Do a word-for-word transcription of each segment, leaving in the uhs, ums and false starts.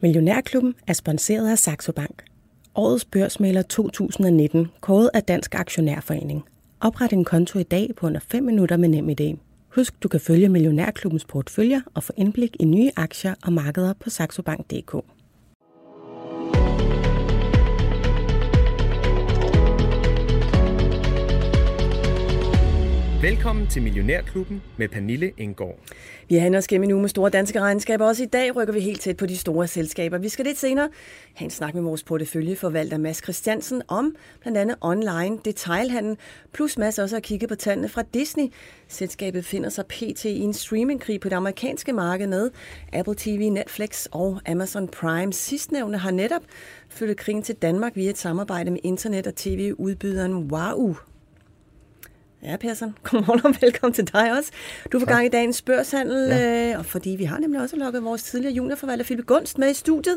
Millionærklubben er sponsoreret af Saxo Bank. Årets børsmægler to tusind nitten, kåret af Dansk Aktionærforening. Opret en konto i dag på under fem minutter med NemID. Husk, du kan følge Millionærklubbens porteføljer og få indblik i nye aktier og markeder på saxobank punktum d k. Velkommen til Millionærklubben med Pernille Enggaard. Vi har os gennem en uge med store danske regnskaber. Også i dag rykker vi helt tæt på de store selskaber. Vi skal lidt senere have en snak med vores porteføljeforvalter Mads Christiansen om blandt andet online detailhandel. Plus Mads også har kigget på tallene fra Disney. Selskabet finder sig pt. I en streamingkrig på det amerikanske marked med Apple T V, Netflix og Amazon Prime. Sidstnævnte har netop flyttet krigen til Danmark via et samarbejde med internet- og tv-udbyderen Wahoo. Ja, Persson, godmorgen og velkommen til dig også. Du får gang i dagens børshandel, ja. øh, og fordi vi har nemlig også lukket vores tidligere juniorforvalter Philip Gunst med i studiet.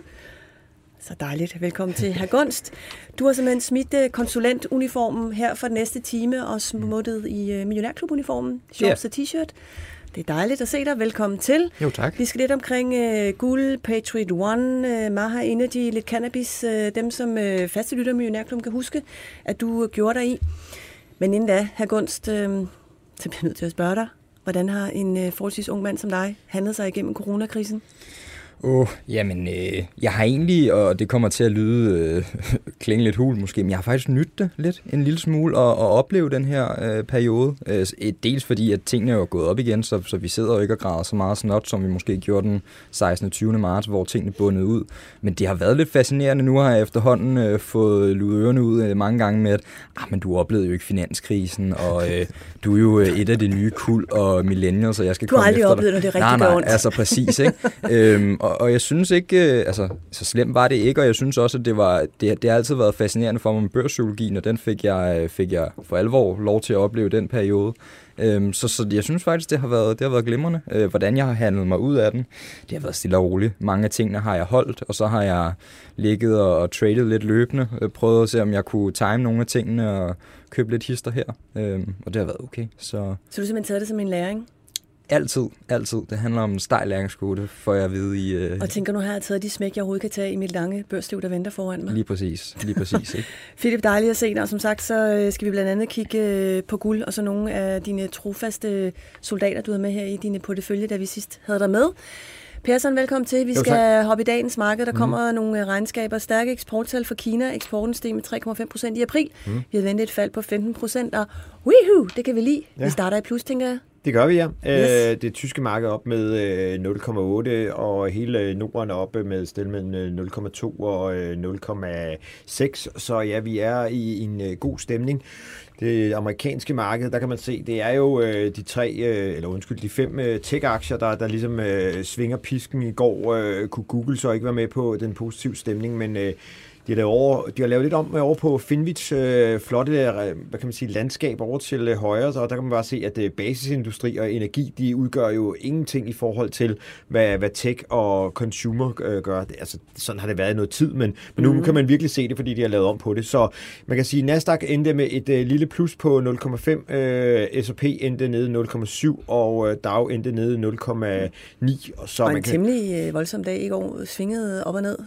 Så dejligt. Velkommen til hr. Gunst. Du har simpelthen smidt konsulentuniformen her for den næste time og smuttet i uh, Millionærklub-uniformen, shorts og t-shirt. Det er dejligt at se dig. Velkommen til. Jo, tak. Vi skal lidt omkring uh, guld, Patriot One, uh, Maha Energy, lidt cannabis. Uh, dem, som uh, faste lytter af Millionærklubben kan huske, at du uh, gjorde dig i. Men inden da, hr. Gunst, øh, så bliver jeg nødt til at spørge dig, hvordan har en øh, forholdsvis ung mand som dig handlet sig igennem coronakrisen? Åh, oh, jamen, øh, jeg har egentlig, og det kommer til at lyde øh, klinge lidt hul måske, men jeg har faktisk nydt det lidt, en lille smule, at, at opleve den her øh, periode. Øh, dels fordi, at tingene er jo gået op igen, så, så vi sidder jo ikke og græder så meget snot, som vi måske gjorde den sekstende og tyvende marts, hvor tingene bundet ud. Men det har været lidt fascinerende. Nu har jeg efterhånden øh, fået luet ørerne ud øh, mange gange med, at ah, men du oplevede jo ikke finanskrisen, og øh, du er jo øh, et af de nye kul og millennials, så jeg skal du komme efter dig. Du har aldrig oplevet, når det er rigtig nej, nej, ondt. altså præcis, ikke? øhm, og, og jeg synes ikke, altså så slemt var det ikke, og jeg synes også, at det var det, det har altid været fascinerende for mig med børspsykologien, og den fik jeg fik jeg for alvor lov til at opleve den periode. Øhm, så, så jeg synes faktisk, det har været det har været glimrende, øh, hvordan jeg har handlet mig ud af den. Det har været stille og roligt. Mange af tingene har jeg holdt, og så har jeg ligget og, og tradet lidt løbende, øh, prøvet at se, om jeg kunne time nogle af tingene og købe lidt hister her, øhm, og det har været okay. Så, så du har simpelthen taget det som en læring? Altid, altid. Det handler om en stejl læringskode, får jeg at vide i... Øh... Og tænker nu, har jeg taget de smæk, jeg overhovedet kan tage i mit lange børsliv, der venter foran mig? Lige præcis, lige præcis. Ikke? Philip, dejligt at se dig, og som sagt, så skal vi blandt andet kigge på guld, og så nogle af dine trofaste soldater, du havde med her i dine portefølje, da vi sidst havde dig med. Persson, velkommen til. Vi jo, skal hoppe i dagens marked. Der mm. kommer nogle regnskaber. Stærke eksporttal for Kina. Eksporten steg med tre komma fem procent i april. Mm. Vi har ventet et fald på femten procent, og woohoo, det kan vi lide. Ja. Vi starter i plus, tænker jeg. Det gør vi, ja. Yes. Det tyske marked op med nul komma otte, og hele Norden er oppe med sted mellem nul komma to og nul komma seks. Så ja, vi er i en god stemning. Det amerikanske marked, der kan man se, det er jo øh, de tre, øh, eller undskyld, de fem øh, tech-aktier, der, der ligesom øh, svinger pisken i går. Øh, kunne Google så ikke være med på den positive stemning, men øh, de, har over, de har lavet lidt om over på Finwich, øh, flotte, hvad kan man sige, landskab over til øh, højre, og der kan man bare se, at øh, basisindustri og energi, de udgør jo ingenting i forhold til, hvad, hvad tech og consumer øh, gør. Det, altså, sådan har det været i noget tid, men, men nu mm. kan man virkelig se det, fordi de har lavet om på det. Så man kan sige, at Nasdaq endte med et øh, lille plus på nul komma fem, øh, S og P endte nede nul komma syv, og øh, Dow endte nede nul komma ni. Og, så og man en kan... temmelig øh, voldsom dag i går, svingede op og ned.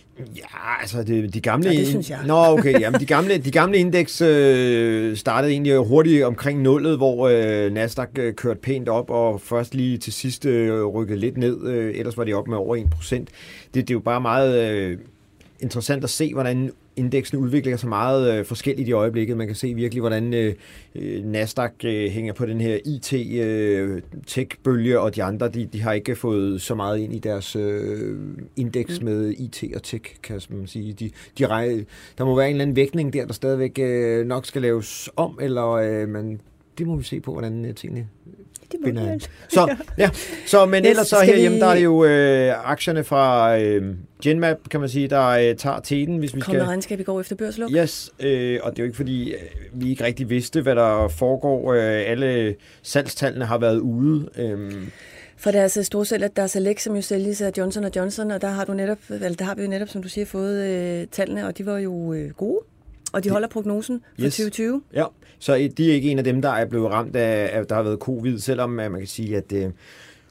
Ja, altså det, de gamle... Ja, det synes jeg. Nå, okay. Jamen, de gamle, de gamle indeks øh, startede egentlig hurtigt omkring nullet, hvor øh, Nasdaq øh, kørte pænt op, og først lige til sidst øh, rykkede lidt ned. Øh, ellers var de op med over en procent. Det, det er jo bare meget øh, interessant at se, hvordan indeksen udvikler sig meget øh, forskelligt i øjeblikket. Man kan se virkelig, hvordan øh, Nasdaq øh, hænger på den her I T-tech-bølge, øh, og de andre, de, de har ikke fået så meget ind i deres øh, indeks mm. med I T og tech, kan man sige. De, de rej, der må være en eller anden vægtning der, der stadigvæk øh, nok skal laves om, eller øh, man, det må vi se på, hvordan øh, tingene binder. Så, ja. Så, men ellers så herhjemme, vi... der er det jo øh, aktierne fra øh, Genmab, kan man sige, der øh, tager teten, hvis vi skal... Kommer regnskab i går efter børsluk? Yes, øh, og det er jo ikke fordi, øh, vi ikke rigtig vidste, hvad der foregår. Øh, alle salgstallene har været ude. Øh. For deres storsælger, der er Select, som jo sælges af Johnson og Johnson, og der har du netop, eller der har vi jo netop, som du siger, fået øh, tallene, og de var jo øh, gode. Og de holder prognosen for yes. tyve tyve? Ja, så de er ikke en af dem, der er blevet ramt af, at der har været covid, selvom man kan sige, at øh,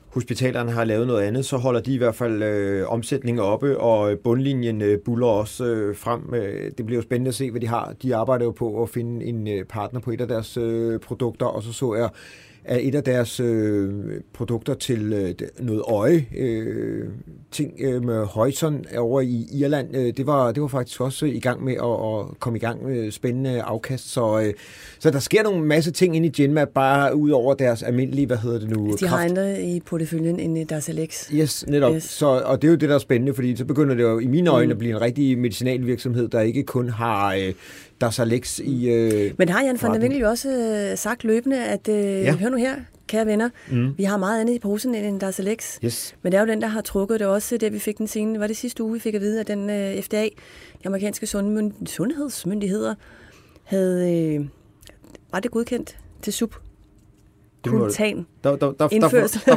hospitalerne har lavet noget andet, så holder de i hvert fald øh, omsætningen oppe, og bundlinjen øh, buller også øh, frem. Øh, det bliver jo spændende at se, hvad de har. De arbejder jo på at finde en øh, partner på et af deres øh, produkter, og så så jeg, at et af deres øh, produkter til øh, noget øje, øh, ting øh, med Horizon over i Irland, øh, det, var, det var faktisk også i gang med at, at komme i gang med spændende afkast. Så, øh, så der sker nogle masse ting inde i Genmab, bare ud over deres almindelige, hvad hedder det nu? De har andre i porteføljen end Darzalex. Yes, netop. Yes. Så, og det er jo det, der er spændende, fordi så begynder det jo i mine øjne mm. at blive en rigtig medicinalvirksomhed, der ikke kun har øh, Darzalex i... Øh, Men har Jan van der Winkel jo også øh, sagt løbende, at øh, ja. hør nu her, kære venner, mm. vi har meget andet i posen end Darzalex. Yes. Men det er jo den, der har trukket det også, der vi fik den scene. Var det sidste uge, vi fik at vide, at den øh, F D A, de amerikanske sundhedsmyndigheder, havde... Øh, var det godkendt til sub? Kuntan. Der, der, der, der,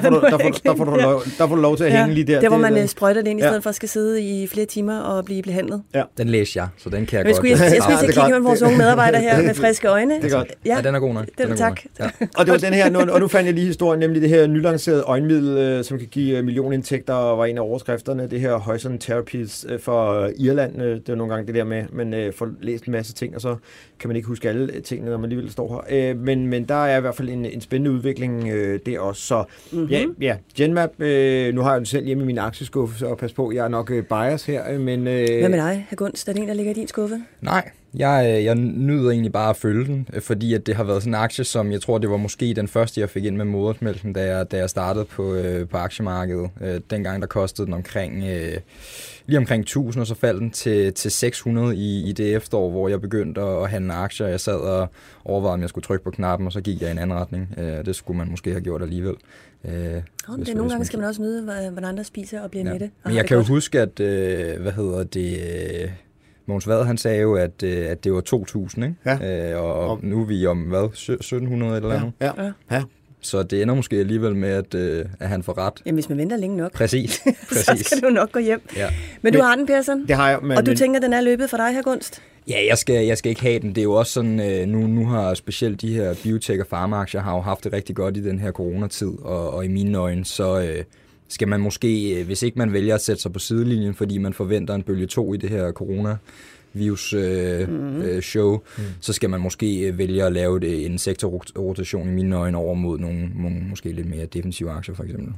der får du lov til at hænge ja, lige der. Der, hvor man sprøjter det ind, i stedet ja. for at skal sidde i flere timer og blive behandlet. Ja. Den læser jeg, så den kan jeg Men godt. Skulle jeg, jeg skulle ikke kigge med vores unge medarbejdere her med friske øjne. Det er godt. Ja, ja den er god nok. Den, den er tak. Ja. Og det var den her, nu, og nu fandt jeg lige historien, nemlig det her nylancerede øjenmiddel, som kan give millionindtægter, var en af overskrifterne. Det her Horizon Therapies for Irland. Det er nogle gange det der med, man får læst en masse ting, og så kan man ikke huske alle tingene, når man alligevel står her. Men, men der er i hvert fald en, en spændende udvikling det også. Så mm-hmm. ja, ja, Genmab, øh, nu har jeg den selv hjemme i min aktieskuffe, så pas på, jeg er nok øh, bias her, men... Øh... Hvad med dig, Hr. Gunst? Er det en, der ligger i din skuffe? Nej, jeg, jeg nyder egentlig bare at følge den, fordi at det har været sådan en aktie, som jeg tror, det var måske den første, jeg fik ind med modersmælken, da jeg, da jeg startede på, øh, på aktiemarkedet. Øh, dengang, der kostede den omkring... Øh, lige omkring tusind, og så faldt den til, til seks hundrede i, i det efterår, hvor jeg begyndte at handle aktier. Jeg sad og overvejede, om jeg skulle trykke på knappen, og så gik jeg i en anden retning. Øh, det skulle man måske have gjort alligevel. Øh, oh, hvis, det, nogle gange skal man også møde, hvordan andre spiser og bliver ja. mætte. Men jeg kan godt. jo huske, at øh, hvad hedder det... Øh, Mogens Vad, han sagde jo, at, øh, at det var to tusind, ikke? Ja. Øh, og, og nu er vi om, hvad, sytten hundrede eller andet? Ja, ja. ja. Så det ender måske alligevel med, at, øh, at han får ret. Jamen, hvis man venter længe nok, Præcis. Præcis. så skal du nok gå hjem. Ja. Men du men, har den, Persson? Det har jeg. Men, og du men... tænker, den er løbet for dig, her Gunst? Ja, jeg skal, jeg skal ikke have den. Det er jo også sådan, øh, nu, nu har specielt de her biotech- og farmaaktier har jo haft det rigtig godt i den her coronatid, og, og i mine øjne, så øh, skal man måske, øh, hvis ikke man vælger at sætte sig på sidelinjen, fordi man forventer en bølge to i det her corona virus øh, mm. øh, show, mm. så skal man måske vælge at lave det, en sektorrotation i mine øjne over mod nogle, nogle måske lidt mere defensive aktier, for eksempel.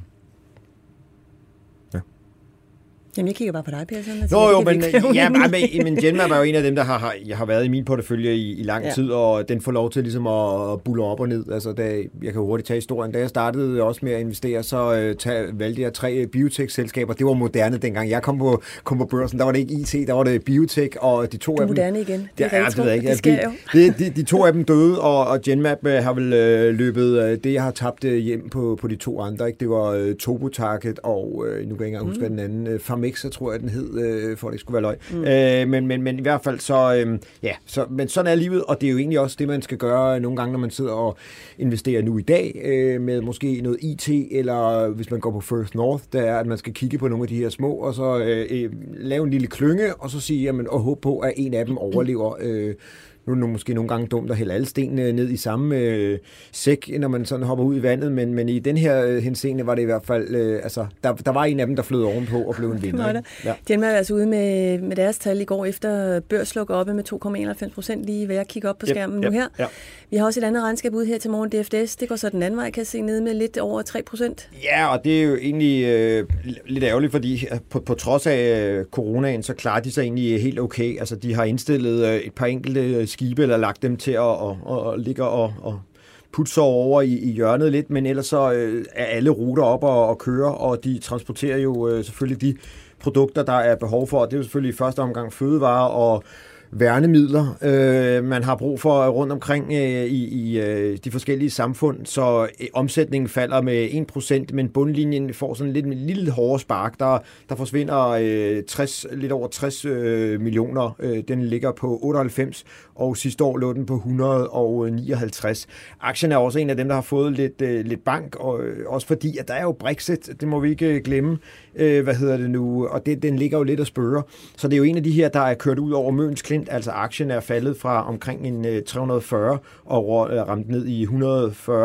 Jamen, jeg kigger bare på dig, Persson. Nå jo, men, ja, men, men Genmab er jo en af dem, der har, jeg har været i min portefølje i, i lang ja. tid, og den får lov til ligesom at bulle op og ned. Altså, da, jeg kan hurtigt tage historien. Da jeg startede også med at investere, så uh, tag, valgte jeg tre biotech-selskaber. Det var moderne dengang. Jeg kom på, kom på børsen, der var det ikke I T, der var det biotech, og de to du af dem... moderne igen. Det er ja, retro. Det, ikke. Det sker jo. De, de, de to af dem døde, og, og Genmab uh, har vel uh, løbet uh, det, jeg har tabt uh, hjem på, på de to andre. Ikke? Det var uh, Topo Target, og uh, nu kan jeg ikke engang huske, mm. hvad den anden... Uh, Farmexa, tror jeg, den hed, øh, for at det skulle være løg. Mm. Øh, men, men, men i hvert fald så, øh, ja, så, men sådan er livet, og det er jo egentlig også det, man skal gøre nogle gange, når man sidder og investerer nu i dag, øh, med måske noget I T, eller hvis man går på First North, der er, at man skal kigge på nogle af de her små, og så øh, lave en lille klynge, og så sige, jamen, og håbe på, at en af dem overlever. Øh, Nu er det måske nogle gange dumt at hælde alle stenene ned i samme øh, sæk, når man sådan hopper ud i vandet, men, men i den her øh, henseende var det i hvert fald, øh, altså, der, der var en af dem, der flød ovenpå og blev en vinder. Ja. Genmab er altså ude med, med deres tal i går efter børsluk oppe med to komma enoghalvfems procent, lige ved at kigge op på skærmen yep, yep, nu her. Ja. Vi har også et andet regnskab ude her til morgen, D F D S. Det går så den anden vej, kan jeg se, nede med lidt over tre procent. Ja, og det er jo egentlig øh, lidt ærgerligt, fordi på, på trods af øh, coronaen, så klarer de sig egentlig helt okay. Altså, de har indstillet øh, et par enkelte skibe, eller lagt dem til at, at, at, at ligge og, og putte sig over i, i hjørnet lidt, men ellers så øh, er alle ruter op og, og kører, og de transporterer jo øh, selvfølgelig de produkter, der er behov for, og det er jo selvfølgelig i første omgang fødevarer og værnemidler, øh, man har brug for rundt omkring øh, i, i øh, de forskellige samfund, så øh, omsætningen falder med en procent, men bundlinjen får sådan lidt en lille hårdere spark. Der, der forsvinder øh, tres, lidt over tres øh, millioner. Øh, den ligger på otteoghalvfems, og sidste år lå den på et hundrede og nioghalvtreds. Aktien er også en af dem, der har fået lidt, øh, lidt bank, og øh, også fordi, at der er jo Brexit, det må vi ikke glemme, øh, hvad hedder det nu, og det, den ligger jo lidt og spørger. Så det er jo en af de her, der er kørt ud over Møns Klint, altså aktien er faldet fra omkring en øh, tre hundrede og fyrre og øh, ramt ned i et hundrede og fyrre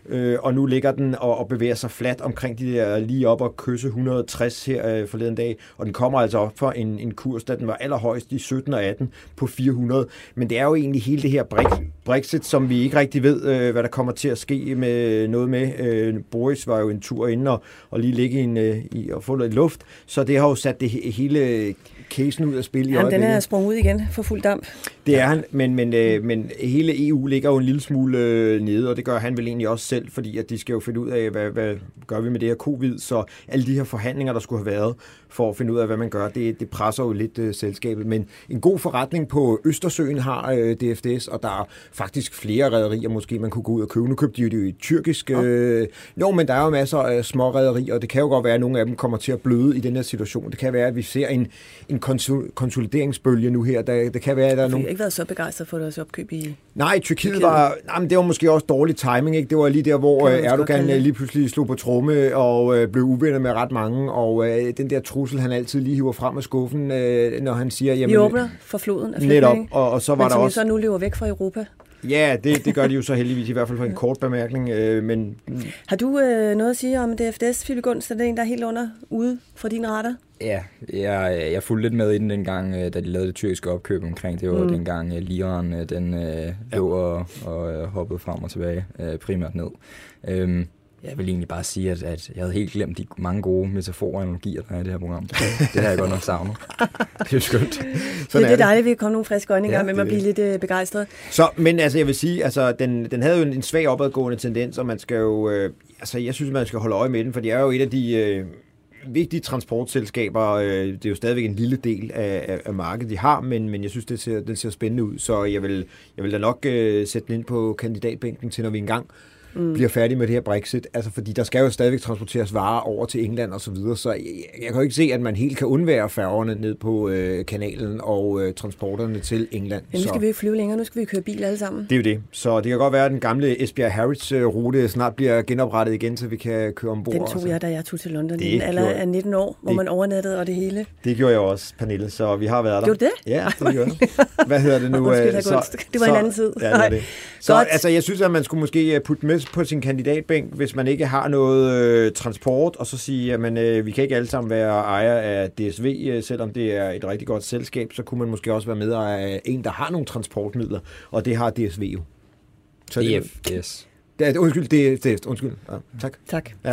øh, og nu ligger den og, og bevæger sig fladt omkring de der lige op og kysse et hundrede og tres her øh, forleden dag, og den kommer altså op for en, en kurs, da den var allerhøjst i sytten og atten på fire hundrede. Men det er jo egentlig hele det her Brexit, som vi ikke rigtig ved, øh, hvad der kommer til at ske med noget med. Øh, Boris var jo en tur inde og, og lige ligge i, en, øh, i og få noget luft, så det har jo sat det hele casen ud af spil i Jamen, øjeblikket. den er sprunget ud igen for fuld damp. Det er han, men, men, øh, men hele E U ligger jo en lille smule øh, nede, og det gør han vel egentlig også selv, fordi at de skal jo finde ud af, hvad, hvad gør vi med det her covid, så alle de her forhandlinger, der skulle have været for at finde ud af, hvad man gør, det, det presser jo lidt øh, selskabet. Men en god forretning på Østersøen har øh, D F D S, og der er faktisk flere rederier, måske man kunne gå ud og købe. Nu købte de jo det jo i tyrkisk. Øh, jo, men der er jo masser af små rederier, og det kan jo godt være, at nogle af dem kommer til at bløde i den her situation. Det kan være, at vi ser en, en konsul- konsolideringsbølge nu her. Der, det kan være, at der er nogle... Jeg har ikke været så begejstret for deres opkøb i... Nej, Tyrkiet var... Nej, men det var måske også dårlig timing, ikke? Det var lige der, hvor Erdogan lige pludselig slog på tromme og øh, blev uvenner med ret mange, og øh, den der trussel, han altid lige hiver frem af skuffen, øh, når han siger... Jamen, vi åbner for floden af flygtninge. Netop, og, og så var men der som også... så nu løber væk fra Europa. Ja, det, det gør de jo så heldigvis, i hvert fald for en kort bemærkning, øh, men... Har du øh, noget at sige om D F D S, Philip Gunst? Er det en, der er helt under ude fra dine retter? Ja, jeg, jeg fulgte lidt med i den dengang, da de lavede det tyrkiske opkøb omkring. Det var mm. dengang liren, den øh, lå og, og hoppede frem og tilbage, øh, primært ned. Øhm, jeg vil egentlig bare sige, at, at jeg havde helt glemt de mange gode metaforer og analogier, der er i det her program. Det, det har jeg godt nok savnet. Det er skønt. Sådan det er det dejligt, at vi kommer nogle friske øjne i gang ja, med, med at blive lidt øh, begejstret. Så, men altså, jeg vil sige, altså, den, den havde jo en, en svag opadgående tendens, og man skal jo, øh, altså, jeg synes, man skal holde øje med den, for det er jo et af de... Øh, vigtige transportselskaber. Det er jo stadigvæk en lille del af, af markedet, de har, men, men jeg synes, det ser, det ser spændende ud, så jeg vil, jeg vil da nok uh, sætte den ind på kandidatbænken til, når vi engang mm. bliver færdige med det her Brexit. Altså, fordi der skal jo stadigvæk transporteres varer over til England og så videre, så jeg, jeg kan jo ikke se, at man helt kan undvære færgerne ned på øh, kanalen og øh, transporterne til England. Ja, nu skal så. vi ikke flyve længere, nu skal vi køre bil alle sammen. Det er jo det. Så det kan godt være, at den gamle Esbjerg-Harwich-rute snart bliver genoprettet igen, så vi kan køre ombord. Den tog jeg, da jeg tog til London i en alder af nitten år, hvor det, man overnattede og det hele. Det gjorde jeg også, Pernille, så vi har været der. Gjorde det? Ja, det gjorde jeg. Hvad hedder det nu? Undskyld, så, det var så, en anden tid. Ja, det var det. Så altså, jeg synes, at man skulle måske putte med på sin kandidatbænk, hvis man ikke har noget øh, transport, og så sige, at øh, vi kan ikke alle sammen være ejer af D S V, øh, selvom det er et rigtig godt selskab, så kunne man måske også være med af en, der har nogle transportmidler, og det har D S V jo. Så D F D S. Det, det, undskyld, det, det, undskyld. Ja, tak. Tak. Ja.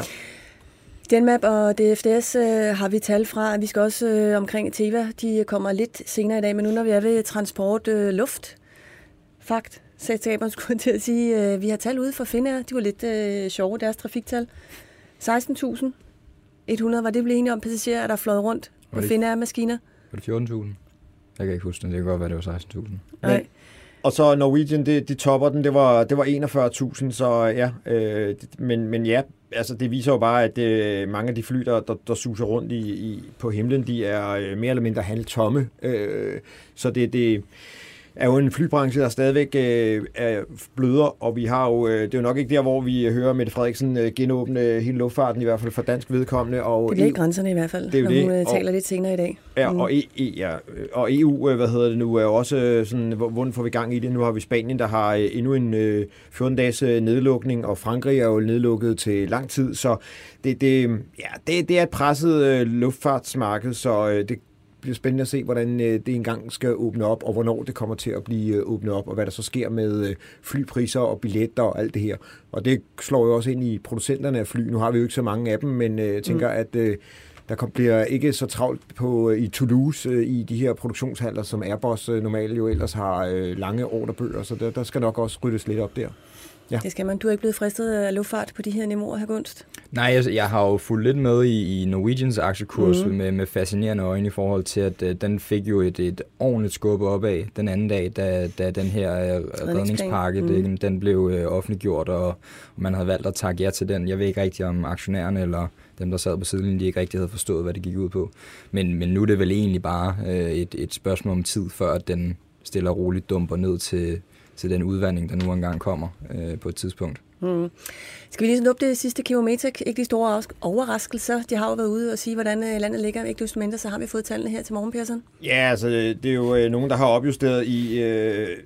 Denmap og D F D S øh, har vi tal fra. Vi skal også øh, omkring Teva. De kommer lidt senere i dag, men nu når vi er ved transport øh, luft, fakt, selskaberne skulle til at sige, øh, vi har tal ude for Finnair. De var lidt øh, sjove, deres trafiktal. seksten tusind et hundrede, var det blevet enige om passagerer, der fløjet rundt på Finnair-maskiner? Var det fjorten tusind? Jeg kan ikke huske det. Det kan godt være, det var seksten tusind. Nej. Og så Norwegian, det, de topper den, det var, det var enogfyrre tusind, så ja, øh, men, men ja, altså det viser jo bare, at øh, mange af de fly, der, der, der suser rundt i, i, på himlen, de er øh, mere eller mindre halvtomme, øh, så det, det er jo en flybranche, der stadigvæk øh, er bløder, og vi har jo, øh, det er jo nok ikke der, hvor vi hører Mette Frederiksen øh, genåbne hele luftfarten, i hvert fald for dansk vedkommende. Og det bliver ikke grænserne i hvert fald, det er når det. hun øh, taler og, lidt senere i dag. Ja, mm. og, e, e, ja, og E U, øh, hvad hedder det nu, er jo også sådan, hvordan får vi gang i det? Nu har vi Spanien, der har øh, endnu en øh, fjorten-dages øh, nedlukning, og Frankrig er jo nedlukket til lang tid, så det, det, ja, det, det er et presset øh, luftfartsmarked, så øh, det bliver spændende at se, hvordan det engang skal åbne op, og hvornår det kommer til at blive åbnet op, og hvad der så sker med flypriser og billetter og alt det her. Og det slår jo også ind i producenterne af fly. Nu har vi jo ikke så mange af dem, men jeg tænker, mm. at øh, der bliver ikke så travlt på i Toulouse øh, i de her produktionshaller, som Airbus øh, normalt jo ellers har øh, lange ordrebøger, så der, der skal nok også ryddes lidt op der. Ja. Det skal man. Du er ikke blevet fristet af luftfart på de her niveauer, her Gunst? Nej, jeg, jeg har jo fulgt lidt med i, i Norwegians aktiekurs mm. med, med fascinerende øjne i forhold til, at uh, den fik jo et, et ordentligt skub opad den anden dag, da, da den her uh, redningspakke, mm. det, den blev uh, offentliggjort, og, og man havde valgt at takke ja til den. Jeg ved ikke rigtig, om aktionærerne eller dem, der sad på sidelinjen, de ikke rigtig havde forstået, hvad det gik ud på. Men, men nu er det vel egentlig bare uh, et, et spørgsmål om tid, før at den stille og roligt dumper ned til til den udvandring, der nu engang kommer øh, på et tidspunkt. Hmm. Skal vi lige snuppe det sidste kilometer? Ikke de store overraskelser. De har jo været ude og sige, hvordan landet ligger. Ikke desto mindre, så har vi fået tallene her til morgen, Persson. Ja, altså det er jo øh, nogen, der har opjusteret i, øh,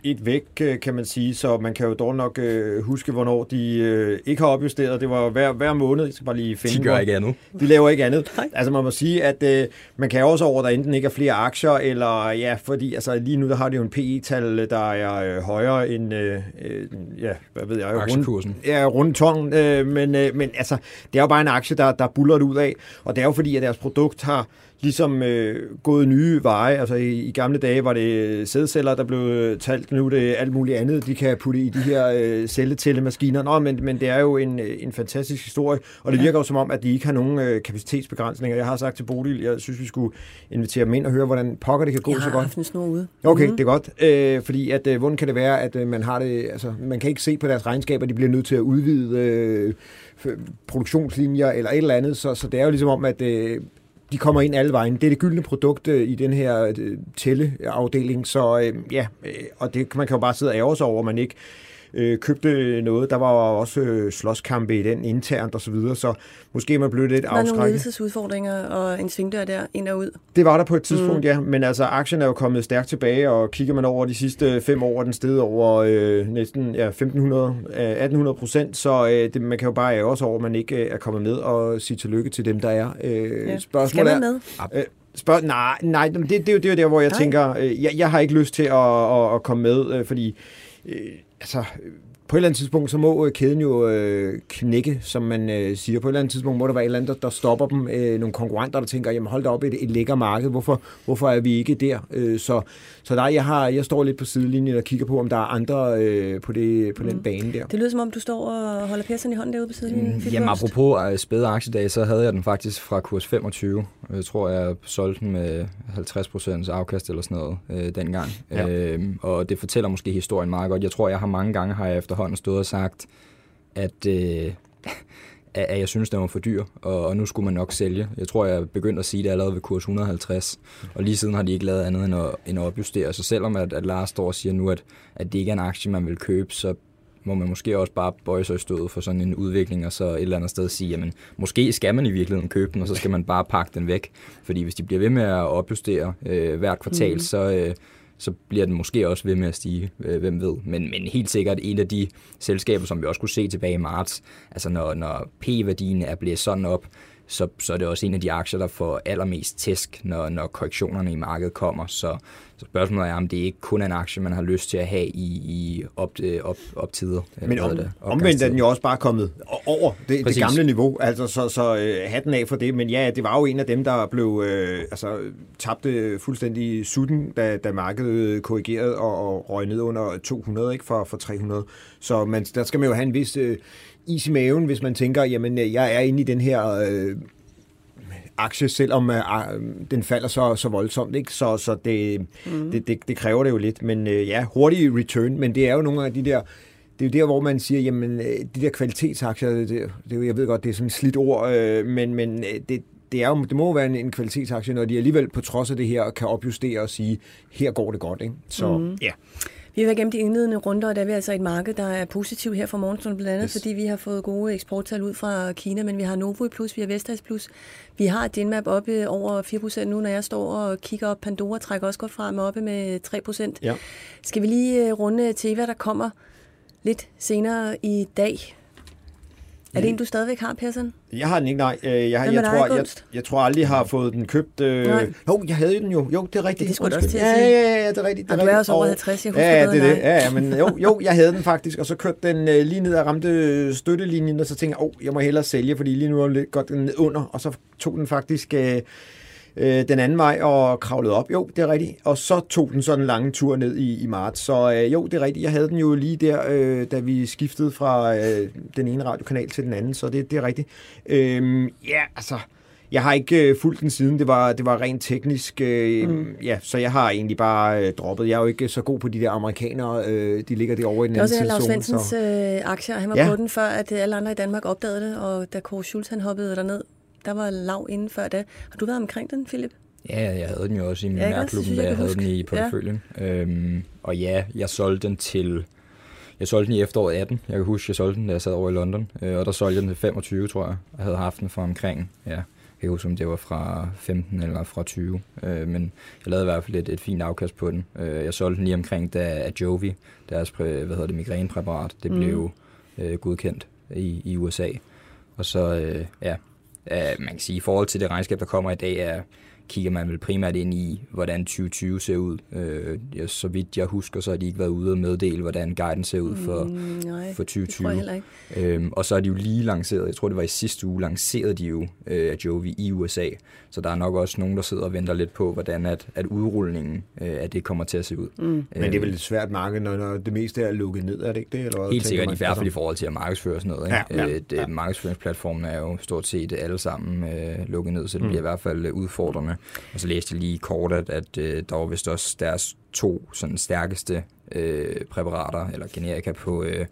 et væk, kan man sige, så man kan jo dog nok øh, huske, hvornår de øh, ikke har opjusteret. Det var hver, hver måned, jeg skal bare lige finde. De gør ikke andet. De laver ikke andet. Altså man må sige, at øh, man kan også over, der enten ikke er flere aktier, eller ja, fordi altså, lige nu der har de jo en P E-tal, der er øh, højere end, øh, ja, hvad ved jeg, aktiekursen. Rund, ja, rundtong, øh, men, øh, men altså, det er jo bare en aktie, der, der buller ud af, og det er jo fordi, at deres produkt har ligesom øh, gået nye veje. Altså i, i gamle dage var det sædceller, der blev talt. Nu er det alt muligt andet, de kan putte i de her øh, celletællemaskiner. Nå, men, men det er jo en, en fantastisk historie, og det virker jo som om, at de ikke har nogen øh, kapacitetsbegrænsninger. Jeg har sagt til Bodil, jeg synes, vi skulle invitere dem ind og høre, hvordan pokker det kan gå så godt. Jeg har haft en snor ude. Okay, mm-hmm. Det er godt. Øh, fordi at, øh, hvordan kan det være, at øh, man har det, altså man kan ikke se på deres regnskaber, de bliver nødt til at udvide øh, produktionslinjer eller et eller andet, så, så det er jo ligesom om, at øh, de kommer ind alle vejen. Det er det gyldne produkt øh, i den her øh, tælleafdeling, så øh, ja, øh, og det, man kan jo bare sidde og ærge sig over, at man ikke øh, købte noget. Der var også øh, slåskampe i den internt og så videre, så måske man blev lidt afskrækket. Der er nogle ledelsesudfordringer og en svingdør der ind og ud. Det var der på et tidspunkt, mm. ja, men altså aktien er jo kommet stærkt tilbage, og kigger man over de sidste fem år, den sted over øh, næsten ja, femten hundrede, atten hundrede procent, så øh, det, man kan jo bare også over, at man ikke øh, er kommet med, og sige tillykke til dem, der er. Øh, ja. Skal man med? Er, øh, Spørg, nej, nej det, det, det, er jo, det er jo der, hvor jeg nej. tænker, øh, jeg, jeg har ikke lyst til at, at, at komme med, øh, fordi øh, altså, på et eller andet tidspunkt, så må kæden jo øh, knække, som man øh, siger. På et eller andet tidspunkt må der være et eller andet, der, der stopper dem. Øh, nogle konkurrenter, der tænker, jamen hold da op, et, et lækker marked. Hvorfor, hvorfor er vi ikke der? Øh, så så der, jeg, har, jeg står lidt på sidelinjen og kigger på, om der er andre øh, på, det, på mm. den bane der. Det lyder som om, du står og holder Persson i hånden derude på sidelinjen. Mm, jamen apropos uh, spæde aktiedage, så havde jeg den faktisk fra kurs femogtyve. Jeg tror, jeg solgte den med halvtreds procent afkast eller sådan noget øh, dengang. Ja. Øh, og det fortæller måske historien meget godt. Jeg tror, jeg har mange gange har jeg efterhånden stået og sagt, at, øh, at jeg synes, den var for dyr, og, og nu skulle man nok sælge. Jeg tror, jeg begyndte at sige det allerede ved kurs et hundrede og halvtreds, og lige siden har de ikke lavet andet end at, end at opjustere. Så selvom at, at Lars står og siger nu, at, at det ikke er en aktie, man vil købe, så må man måske også bare bøje sig i stødet for sådan en udvikling, og så et eller andet sted sige, jamen, måske skal man i virkeligheden købe den, og så skal man bare pakke den væk. Fordi hvis de bliver ved med at opjustere øh, hvert kvartal, mm. så, øh, så bliver den måske også ved med at stige, øh, hvem ved. Men, men helt sikkert en af de selskaber, som vi også kunne se tilbage i marts, altså når, når P-værdien er blevet sådan op, så, så er det også en af de aktier, der får allermest tæsk, når, når korrektionerne i markedet kommer. Så, så spørgsmålet er, om det ikke kun er en aktie, man har lyst til at have i, i op, op, optider. Men om, det, omvendt er den jo også bare kommet over det, det gamle niveau, altså så, så øh, hatten af for det. Men ja, det var jo en af dem, der blev øh, altså, tabte fuldstændig sutten, da, da markedet korrigerede og, og røg ned under to hundrede, ikke, for, for tre hundrede. Så man, der skal man jo have en vis øh, is i maven, hvis man tænker, jamen jeg er inde i den her øh, aktie, selvom øh, den falder så, så voldsomt, ikke? Så, så det, mm. det, det, det kræver det jo lidt. Men øh, ja, hurtig return, men det er jo nogle af de der, det er jo der, hvor man siger, jamen de der kvalitetsaktier, det, det er jo, jeg ved godt, det er sådan et slidt ord, øh, men, men det, det, er jo, det må jo være en, en kvalitetsaktie, når de alligevel på trods af det her kan opjustere og sige, her går det godt, ikke? Så mm. ja. Vi har været gennem de indledende runder, og der er vi altså et marked, der er positivt her fra morgenstunden blandt andet, yes. fordi vi har fået gode eksporttal ud fra Kina, men vi har Novo i plus, vi har Vestas plus, vi har Genmap oppe over fire procent nu, når jeg står og kigger op. Pandora trækker også godt frem oppe med tre procent. Ja. Skal vi lige runde Teva, der kommer lidt senere i dag? Er det en, du stadigvæk har, Persson? Jeg har den ikke, nej. Jeg, jeg, jeg, tror, jeg, jeg tror aldrig, jeg har fået den købt. Øh... Jo, jeg havde den jo. Jo, det er rigtigt. Det skulle også til at sige. Ja, ja, ja, det er rigtigt. Det er og du er også over halvtreds, jeg husker ja, bedre det er det. Ja, ja, men jo, jo, jeg havde den faktisk, og så kørte den øh, lige ned og ramte støttelinjen, og så tænkte jeg, åh, jeg må hellere sælge, fordi lige nu er det godt ned under, og så tog den faktisk øh, øh, den anden vej og kravlede op. Jo, det er rigtigt. Og så tog den sådan en lang tur ned i, i marts. Så øh, jo, det er rigtigt. Jeg havde den jo lige der, øh, da vi skiftede fra øh, den ene radiokanal til den anden, så det, det er rigtigt. Øh, ja, altså, jeg har ikke øh, fulgt den siden. Det var, det var rent teknisk. Øh, mm. Ja, så jeg har egentlig bare øh, droppet. Jeg er jo ikke så god på de der amerikanere. Øh, de ligger derovre i den anden tidszone. Det var også Lars Svendsens øh, aktier. Han var ja. på den før, at alle andre i Danmark opdagede det, og da Kåre Schultz han hoppede derned, der var lav inden før da. Har du været omkring den, Philip? Ja, jeg havde den jo også i millionærklubben, ja, da jeg, jeg havde huske. den i porteføljen. Ja. Øhm, og ja, jeg solgte den til... Jeg solgte den i efteråret atten. Jeg kan huske, jeg solgte den, da jeg sad over i London. Øh, og der solgte jeg den til femogtyve, tror jeg. Jeg havde haft den for omkring... Ja, jeg kan ikke huske, om det var fra femten eller fra tyve, øh, men jeg lavede i hvert fald et, et fint afkast på den. Øh, jeg solgte den lige omkring, da Ajovi, deres hvad hedder det, migrænepræparat, det mm. blev øh, godkendt i, i U S A. Og så, øh, ja, øh, man kan sige, i forhold til det regnskab, der kommer i dag, er, kigger man vel primært ind i, hvordan tyve tyve ser ud. Øh, ja, så vidt jeg husker, så har de ikke været ude og meddele, hvordan guidance ser ud for, mm, nej, for tyve tyve. Det tror jeg heller ikke. Øhm, og så er de jo lige lanceret, jeg tror det var i sidste uge, lancerede de jo øh, Ajovi i U S A. Så der er nok også nogen, der sidder og venter lidt på, hvordan at, at udrulningen øh, at det kommer til at se ud. Mm. Men det er vel et svært marked, når, når det meste er lukket ned, er det ikke det? Eller hvad? Helt sikkert, i hvert fald i forhold til at markedsføre sådan noget. Ikke? Ja, ja, øh, det, ja. Markedsføringsplatformen er jo stort set alle sammen øh, lukket ned, så det mm. bliver i hvert fald udfordrende. Og så læste jeg lige kort, at, at øh, der var vist også deres to sådan, stærkeste øh, præparater, eller generika på, øh,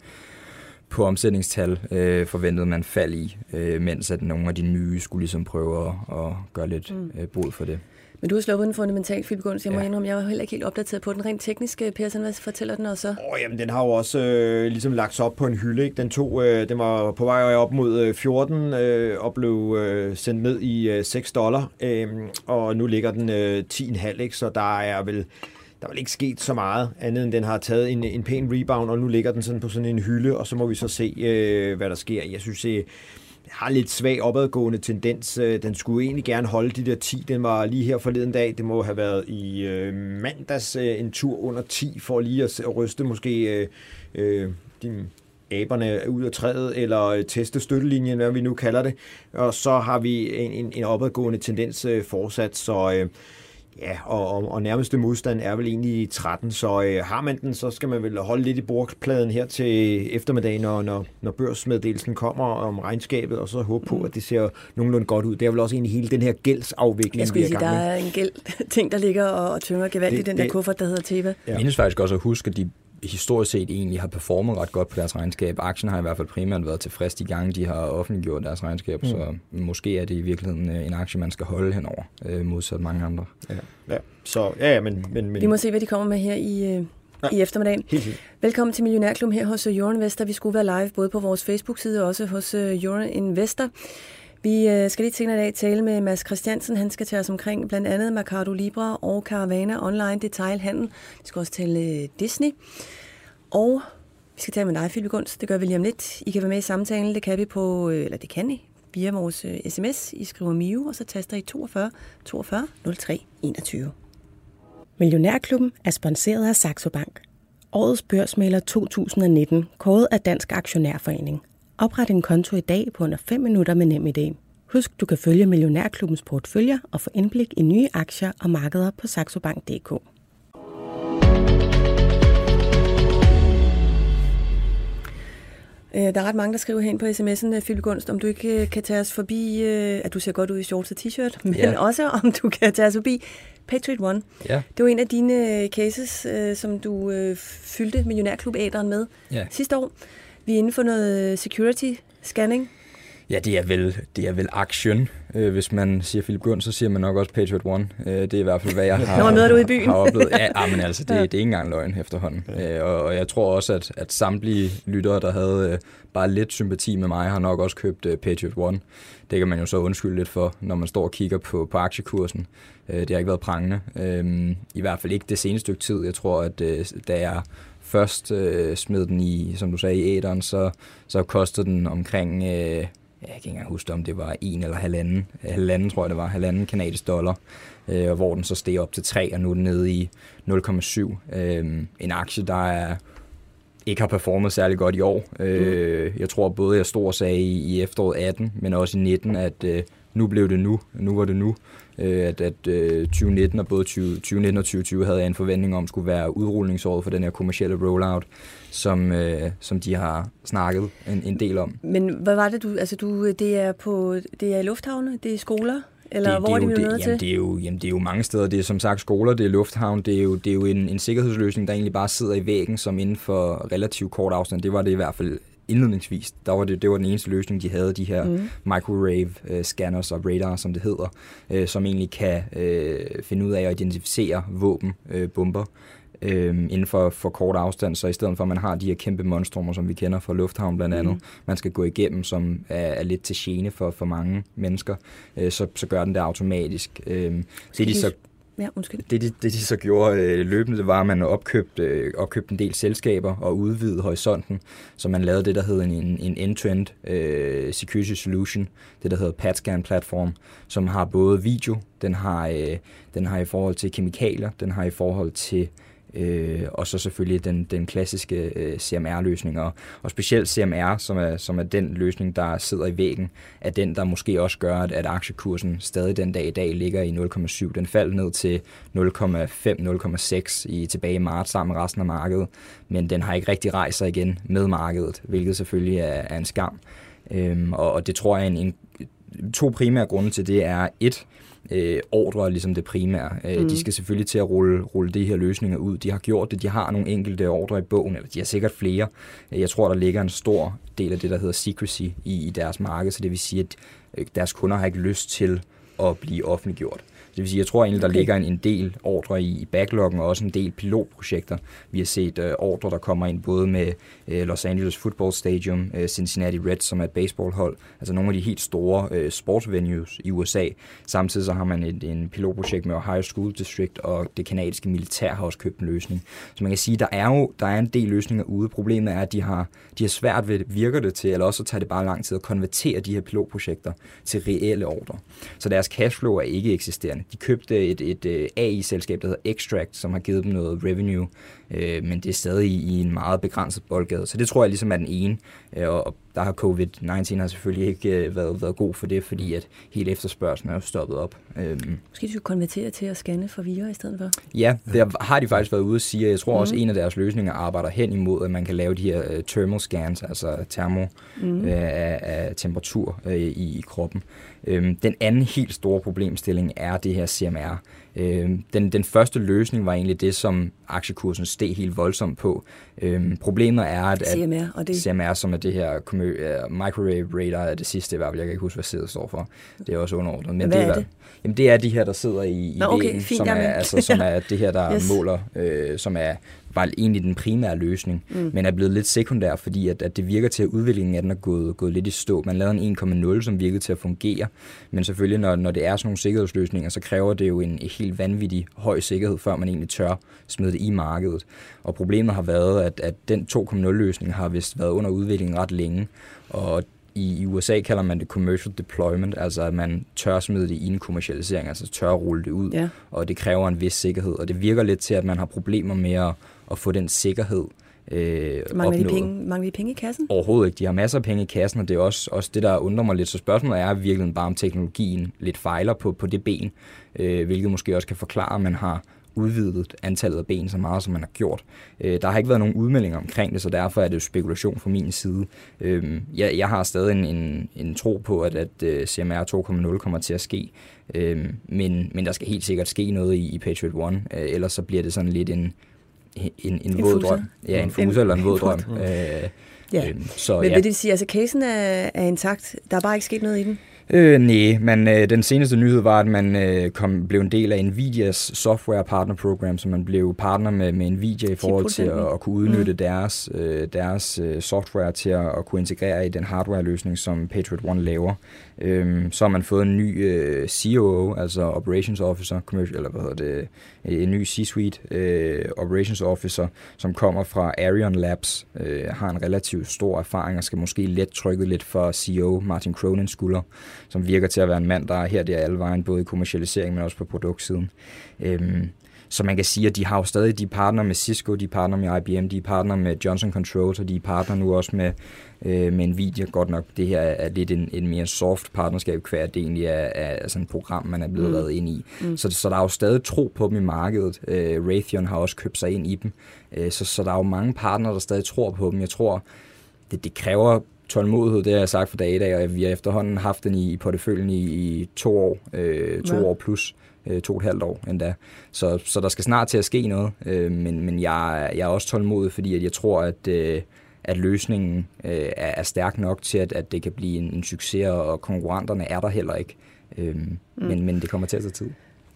på omsætningstal, øh, forventede man fald i, øh, mens at nogle af de nye skulle ligesom prøve at, at gøre lidt mm. øh, bod for det. Men du har sluppet den fundamentalt, Philip Gunst. Jeg må ja. indrømme, jeg var heller ikke helt opdateret på den rent tekniske. Per, hvad fortæller den også? Åh, jamen, den har jo også øh, ligesom lagt sig op på en hylde. Ikke? Den, tog, øh, den var på vej op mod fjorten øh, og blev øh, sendt ned i øh, seks dollar. Øh, og nu ligger den øh, ti komma fem, ikke? Så der er vel... Der er vel ikke sket så meget andet, end den har taget en, en pæn rebound, og nu ligger den sådan på sådan en hylde, og så må vi så se, øh, hvad der sker. Jeg synes, jeg har lidt svag opadgående tendens. Den skulle egentlig gerne holde de der ti. Den var lige her forleden dag. Det må have været i øh, mandags øh, en tur under ti, for lige at, at ryste måske øh, øh, din aberne ud af træet, eller teste støttelinjen, hvad vi nu kalder det. Og så har vi en, en, en opadgående tendens øh, fortsat, så... Øh, Ja, og, og, og nærmeste modstand er vel egentlig tretten, så øh, har man den, så skal man vel holde lidt i bordpladen her til eftermiddagen, når, når, når børsmeddelelsen kommer om regnskabet, og så håbe på, at det ser nogenlunde godt ud. Det er vel også egentlig hele den her gældsafvikling, jeg skulle sige, der er en gæld ting, der ligger og, og tynger gevaldigt i den der det, kuffert, der hedder Teva. Ja. Jeg synes faktisk også at huske, at de historisk set egentlig har performet ret godt på deres regnskab. Aktien har i hvert fald primært været tilfreds de gange, de har offentliggjort deres regnskab, mm. så måske er det i virkeligheden en aktie, man skal holde henover, modsat mange andre. Ja, ja. Så, ja, ja men, men, men... Vi må se, hvad de kommer med her i, ja. i eftermiddagen. Velkommen til Millionærklubben her hos Euroinvestor. Vi skulle være live både på vores Facebook-side og også hos Euroinvestor. Vi skal lidt senere i dag tale med Mads Christiansen. Han skal tage os omkring blandt andet Mercado Libre og Caravana online detailhandel. Vi skal også tale Disney. Og vi skal tale med dig, Philip Gunst. Det gør vi lige om lidt. I kan være med i samtalen. Det kan vi på, eller det kan I, via vores sms. I skriver M I U, og så taster I toogfyrre toogfyrre nul tre enogtyve. Millionærklubben er sponsoreret af Saxo Bank. Årets børsmægler to tusind nitten, kåret af Dansk Aktionærforening. Opret en konto i dag på under fem minutter med NemID. Husk, du kan følge Millionærklubbens porteføljer og få indblik i nye aktier og markeder på saxo bank punktum d k. Der er ret mange, der skriver hen på sms'en, Philip Gunst, om du ikke kan tage os forbi, at du ser godt ud i shorts og t-shirt, men ja. også om du kan tage os forbi Patriot One. Ja. Det var en af dine cases, som du fyldte Millionærklub-æderen med ja. sidste år. Vi er inden for noget security scanning. Ja, det er vel, det er vel action. Øh, hvis man siger Philip Gunst, så siger man nok også Patriot One. Øh, det er i hvert fald, hvad jeg har, Når man møder du i byen. har oplevet. Ja, ah, men altså, det, ja. det er ikke engang løgn efterhånden. Ja. Øh, og, og jeg tror også, at, at samtlige lyttere, der havde øh, bare lidt sympati med mig, har nok også købt øh, Patriot One. Det kan man jo så undskylde lidt for, når man står og kigger på, på aktiekursen. Øh, det har ikke været prangende. Øh, I hvert fald ikke det seneste stykke tid. Jeg tror, at øh, da jeg først øh, smed den i, som du sagde, i æderen, så, så kostede den omkring... Øh, jeg kan ikke engang huske, om det var en eller halvanden, halvanden tror jeg det var, halvanden kanadisk dollar, øh, hvor den så steg op til tre, og nu er den nede i nul komma syv. Øh, en aktie, der er, ikke har performet særlig godt i år. Øh, jeg tror både, jeg stod og sagde i, i efteråret atten, men også i nitten, at øh, nu blev det nu, nu var det nu. Øh, at at øh, tyve nitten og både tyve, tyve nitten og tyve tyve havde jeg en forventning om, skulle være udrulningsåret for den her kommercielle rollout, som, øh, som de har snakket en, en del om. Men hvad var det, du, altså du, det er på, det er i lufthavne, det er skoler? Eller det, hvor det er, er de jo, det, til? Jamen, det, er jo, jamen, det er jo mange steder. Det er som sagt skoler, det er lufthavn, det er jo, det er jo en, en sikkerhedsløsning, der egentlig bare sidder i væggen, som inden for relativt kort afstand. Det var det i hvert fald indledningsvis. Der var det, det var den eneste løsning, de havde, de her mm. microwave uh, scanners og radar, som det hedder, uh, som egentlig kan uh, finde ud af at identificere våben, uh, bomber, øh, inden for, for kort afstand, så i stedet for, at man har de her kæmpe monstrummer, som vi kender fra Lufthavn blandt andet, mm. man skal gå igennem, som er, er lidt til gene for, for mange mennesker, øh, så, så gør den det automatisk. Øh, det, de så, ja, undskyld. Det, de, det de så gjorde øh, løbende, det var, at man opkøbte, øh, opkøbte en del selskaber og udvidede horisonten, så man lavede det, der hed en, en end-to-end øh, security solution, det der hedder PatScan-platform, som har både video, den har, øh, den har i forhold til kemikalier, den har i forhold til Øh, og så selvfølgelig den, den klassiske øh, C M R-løsning, og, og specielt C M R, som er, som er den løsning, der sidder i væggen, er den, der måske også gør, at, at aktiekursen stadig den dag i dag ligger i nul komma syv. Den faldt ned til nul komma fem nul komma seks i, tilbage i marts sammen med resten af markedet, men den har ikke rigtig rejst sig igen med markedet, hvilket selvfølgelig er, er en skam. Øhm, og, og det tror jeg, en, en, to primære grunde til det er, et, Øh, ordre er ligesom det primære. Øh, mm. De skal selvfølgelig til at rulle, rulle de her løsninger ud. De har gjort det. De har nogle enkelte ordre i bogen, eller de har sikkert flere. Jeg tror, der ligger en stor del af det, der hedder secrecy i, i deres marked, så det vil sige, at øh, deres kunder har ikke lyst til at blive offentliggjort. Det vil sige, jeg tror egentlig, der okay. ligger en, en del ordre i, i backloggen, og også en del pilotprojekter. Vi har set øh, ordre, der kommer ind både med øh, Los Angeles Football Stadium, øh, Cincinnati Reds, som er et baseballhold, altså nogle af de helt store øh, sportsvenues i U S A. Samtidig så har man et en pilotprojekt med Ohio School District, og det kanadiske militær har også købt en løsning. Så man kan sige, der er jo der er en del løsninger ude. Problemet er, at de har, de har svært ved, virker det til, eller også så tager det bare lang tid at konvertere de her pilotprojekter til reelle ordre. Så deres cashflow er ikke eksisterende. De købte et, et, et A I-selskab, der hedder Extract, som har givet dem noget revenue, øh, men det er stadig i, i en meget begrænset boldgade. Så det tror jeg ligesom er den ene, øh, og der har covid nitten har selvfølgelig ikke øh, været, været god for det, fordi at hele efterspørgslen er jo stoppet op. Øh, Måske de skulle konvertere til at scanne for virer i stedet for? Ja, det har de faktisk været ude at sige, og jeg tror mm. også, en af deres løsninger arbejder hen imod, at man kan lave de her uh, thermal scans, altså termo mm. uh, af, af temperatur uh, i, i kroppen. Um, den anden helt store problemstilling er det her C M R. Um, den, den første løsning var egentlig det, som aktiekursen steg helt voldsomt på. Um, problemet er, at, at C M R, og det... C M R, som er det her uh, microwave radar, er det sidste i hvert fald. Jeg kan ikke huske, hvad sædet står for. Det er også underordnet. Men hvad det er, er det? Jamen, det er de her, der sidder i, i Nå, okay, væggen, fint, som, er, altså, som er det her, der yes. måler, øh, som er var egentlig den primære løsning, mm. men er blevet lidt sekundær, fordi at, at det virker til, at udviklingen af den er gået, gået lidt i stå. Man lavede en en komma nul, som virkede til at fungere, men selvfølgelig, når, når det er sådan nogle sikkerhedsløsninger, så kræver det jo en, en helt vanvittig høj sikkerhed, før man egentlig tør smide det i markedet. Og problemet har været, at, at den to komma nul-løsning har vist været under udvikling ret længe, og i U S A kalder man det commercial deployment, altså at man tør smide det i en kommercialisering, altså tør rulle det ud, ja. Og det kræver en vis sikkerhed, og det virker lidt til, at man har problemer med at, at få den sikkerhed øh, mangler de penge, mangler de penge i kassen? Overhovedet ikke. De har masser af penge i kassen, og det er også, også det, der undrer mig lidt. Så spørgsmålet er virkelig bare, om teknologien lidt fejler på, på det ben, øh, hvilket måske også kan forklare, at man har udvidet antallet af ben så meget, som man har gjort. Øh, der har ikke været nogen udmeldinger omkring det, så derfor er det jo spekulation fra min side. Øh, jeg, jeg har stadig en, en, en tro på, at, at uh, C M R to komma nul kommer til at ske, øh, men, men der skal helt sikkert ske noget i, i Patriot One, øh, ellers så bliver det sådan lidt en, en, en, en våd drøm. Ja, en fuse eller en våd drøm. Øh, ja. øh, så, men ja. Vil det sige, altså casen er, er intakt? Der er bare ikke sket noget i den? Øh, nej, men øh, den seneste nyhed var, at man øh, kom, blev en del af Nvidias software partner program, så man blev partner med, med Nvidia i forhold til at, at kunne udnytte mm. deres, øh, deres øh, software til at, at kunne integrere i den hardware-løsning, som Patriot One laver. Øhm, så har man fået en ny øh, C O O, altså Operations Officer, commercial, eller hvad hedder det, en ny C-suite øh, Operations Officer, som kommer fra Arion Labs, øh, har en relativt stor erfaring og skal måske let trykke lidt for C E O Martin Cronin's skulder, som virker til at være en mand, der er her der alle vejen, både i kommercialisering, men også på produktsiden. Øhm, så man kan sige, at de har jo stadig, de er partner med Cisco, de er partner med I B M, de er partner med Johnson Controls, og de er partner nu også med, øh, med Nvidia. Godt nok, det her er lidt en, en mere soft partnerskab, hver det egentlig er, er sådan et program, man er blevet mm. været ind i. Mm. Så, så der er jo stadig tro på dem i markedet. Øh, Raytheon har også købt sig ind i dem. Øh, så, så der er jo mange partnere, der stadig tror på dem. Jeg tror, det, det kræver tålmodighed, det har jeg sagt for dag i dag, og vi har efterhånden haft den i, i porteføljen i, i to år, øh, to ja. år plus, øh, to og et halvt år endda. Så, så der skal snart til at ske noget, øh, men, men jeg, jeg er også tålmodig, fordi at jeg tror, at, øh, at løsningen øh, er, er stærk nok til, at, at det kan blive en, en succes, og konkurrenterne er der heller ikke. Øh, mm. men, men det kommer til at tage tid.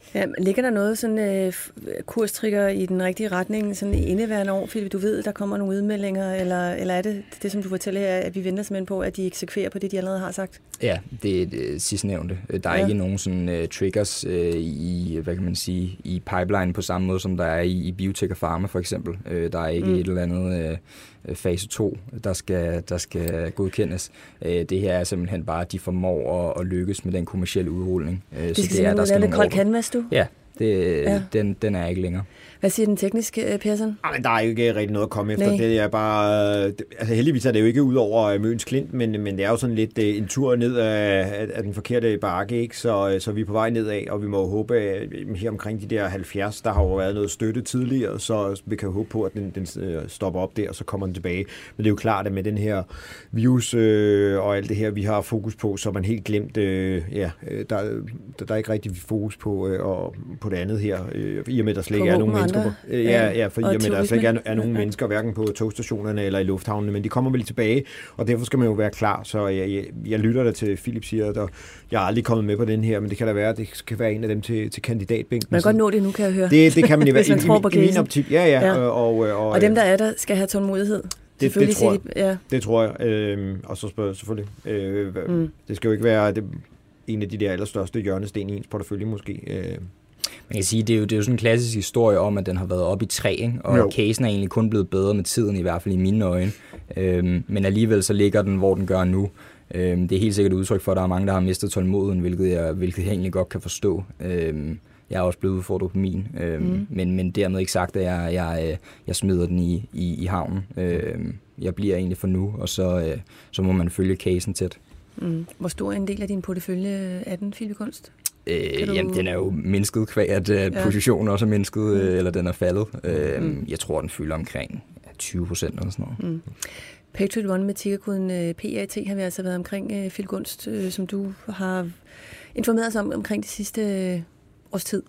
Ja, ligger der noget sådan øh, kurstrigger i den rigtige retning sådan i indeværende år, Philip? Du ved, der kommer nogle udmeldinger, eller, eller er det det, som du fortæller her, at vi venter simpelthen på, at de eksekverer på det, de allerede har sagt? Ja, det er det sidstnævnte. Der er ja. ikke nogen sådan uh, triggers uh, i, hvad kan man sige, i pipeline på samme måde, som der er i, i biotech og pharma for eksempel. Uh, der er ikke mm. et eller andet uh, fase to, der skal, der skal godkendes. Uh, det her er simpelthen bare, at de formår at, at lykkes med den kommercielle udrulning. Uh, det så skal det er, der skal lidt kold canvas, du? Ja, det, ja. Den, den er ikke længere. Hvad siger den tekniske, Persson? Ej, der er jo ikke rigtig noget at komme efter. Nej. Det er bare, altså heldigvis er det jo ikke ud over Møns Klint, men, men det er jo sådan lidt en tur ned af, af den forkerte bakke, ikke? Så, så vi er på vej nedad, og vi må håbe, at her omkring de der halvfjerds, der har jo været noget støtte tidligere, så vi kan håbe på, at den, den stopper op der, og så kommer den tilbage. Men det er jo klart, at med den her virus øh, og alt det her, vi har fokus på, så er man helt glemt, øh, ja, der, der er ikke rigtig fokus på, øh, og på det andet her, øh, i og med, der slet ikke er nogen mennesker på. Ja, ja, for i og med, der slet ikke er, er nogen ja. mennesker, hverken på togstationerne eller i lufthavnene, men de kommer vel tilbage, og derfor skal man jo være klar. Så jeg, jeg, jeg lytter da til Philip siger, at jeg er aldrig kommet med på den her, men det kan da være, at det skal være en af dem til, til kandidatbænken. Man kan godt nå det nu, kan jeg høre. Det, det kan man i, i, i, i min optik. Ja, ja. ja. Og, og, og, og dem, der er der, skal have tålmodighed. Det, det, tror jeg. Ja. det tror jeg. Øhm, og så spørger jeg selvfølgelig. Øh, mm. Det skal jo ikke være det, en af de der allerstørste hjørnesten i ens portefølje måske. Øh. Man kan sige, det er jo, det er jo sådan en klassisk historie om, at den har været oppe i træ, ikke? Og jo. Casen er egentlig kun blevet bedre med tiden, i hvert fald i mine øjne. Øhm, men alligevel så ligger den, hvor den gør nu. Øhm, det er helt sikkert et udtryk for, at der er mange, der har mistet tålmoden, hvilket jeg, hvilket jeg egentlig godt kan forstå. Øhm, jeg er også blevet udfordret på min, øhm, mm. men, men dermed ikke sagt, at jeg, jeg, jeg smider den i, i, i havnen. Øhm, jeg bliver egentlig for nu, og så, øh, så må man følge casen tæt. Mm. Hvor stor en del af din portefølje er den, Philip Kunst? Øh, du... Jamen, den er jo mindsket kvæg, at ja. positionen også er mindsket, mm. eller den er faldet. Øh, mm. Jeg tror, den fylder omkring tyve procent eller sådan noget. Mm. Patriot One med tickerkoden P A T har vi altså været omkring, uh, Philip Kunst, uh, som du har informeret os om omkring det sidste uh, års tid.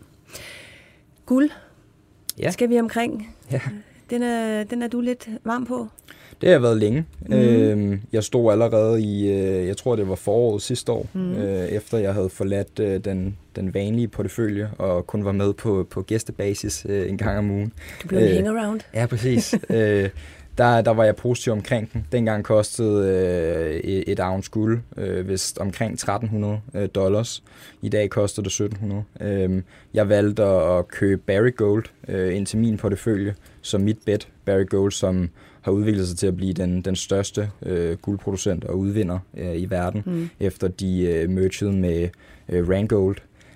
Guld ja. skal vi omkring. Ja. Den, er, den er du lidt varm på. Det har jeg været længe. Mm. Øh, jeg stod allerede i, øh, jeg tror det var foråret sidste år, mm. øh, efter jeg havde forladt øh, den, den vanlige portefølje, og kun var med på, på gæstebasis øh, en gang om ugen. Du blev en øh, hangaround. Ja, præcis. øh, der, der var jeg positiv omkring den. Dengang kostede øh, et ounce guld øh, vist omkring tretten hundrede dollars. I dag koster det sytten hundrede. Øh, jeg valgte at købe Barrick Gold øh, ind til min portefølje, som mit bet. Barrick Gold, som har udviklet sig til at blive den, den største øh, guldproducent og udvinder øh, i verden, mm. efter de øh, mergede med øh, Randgold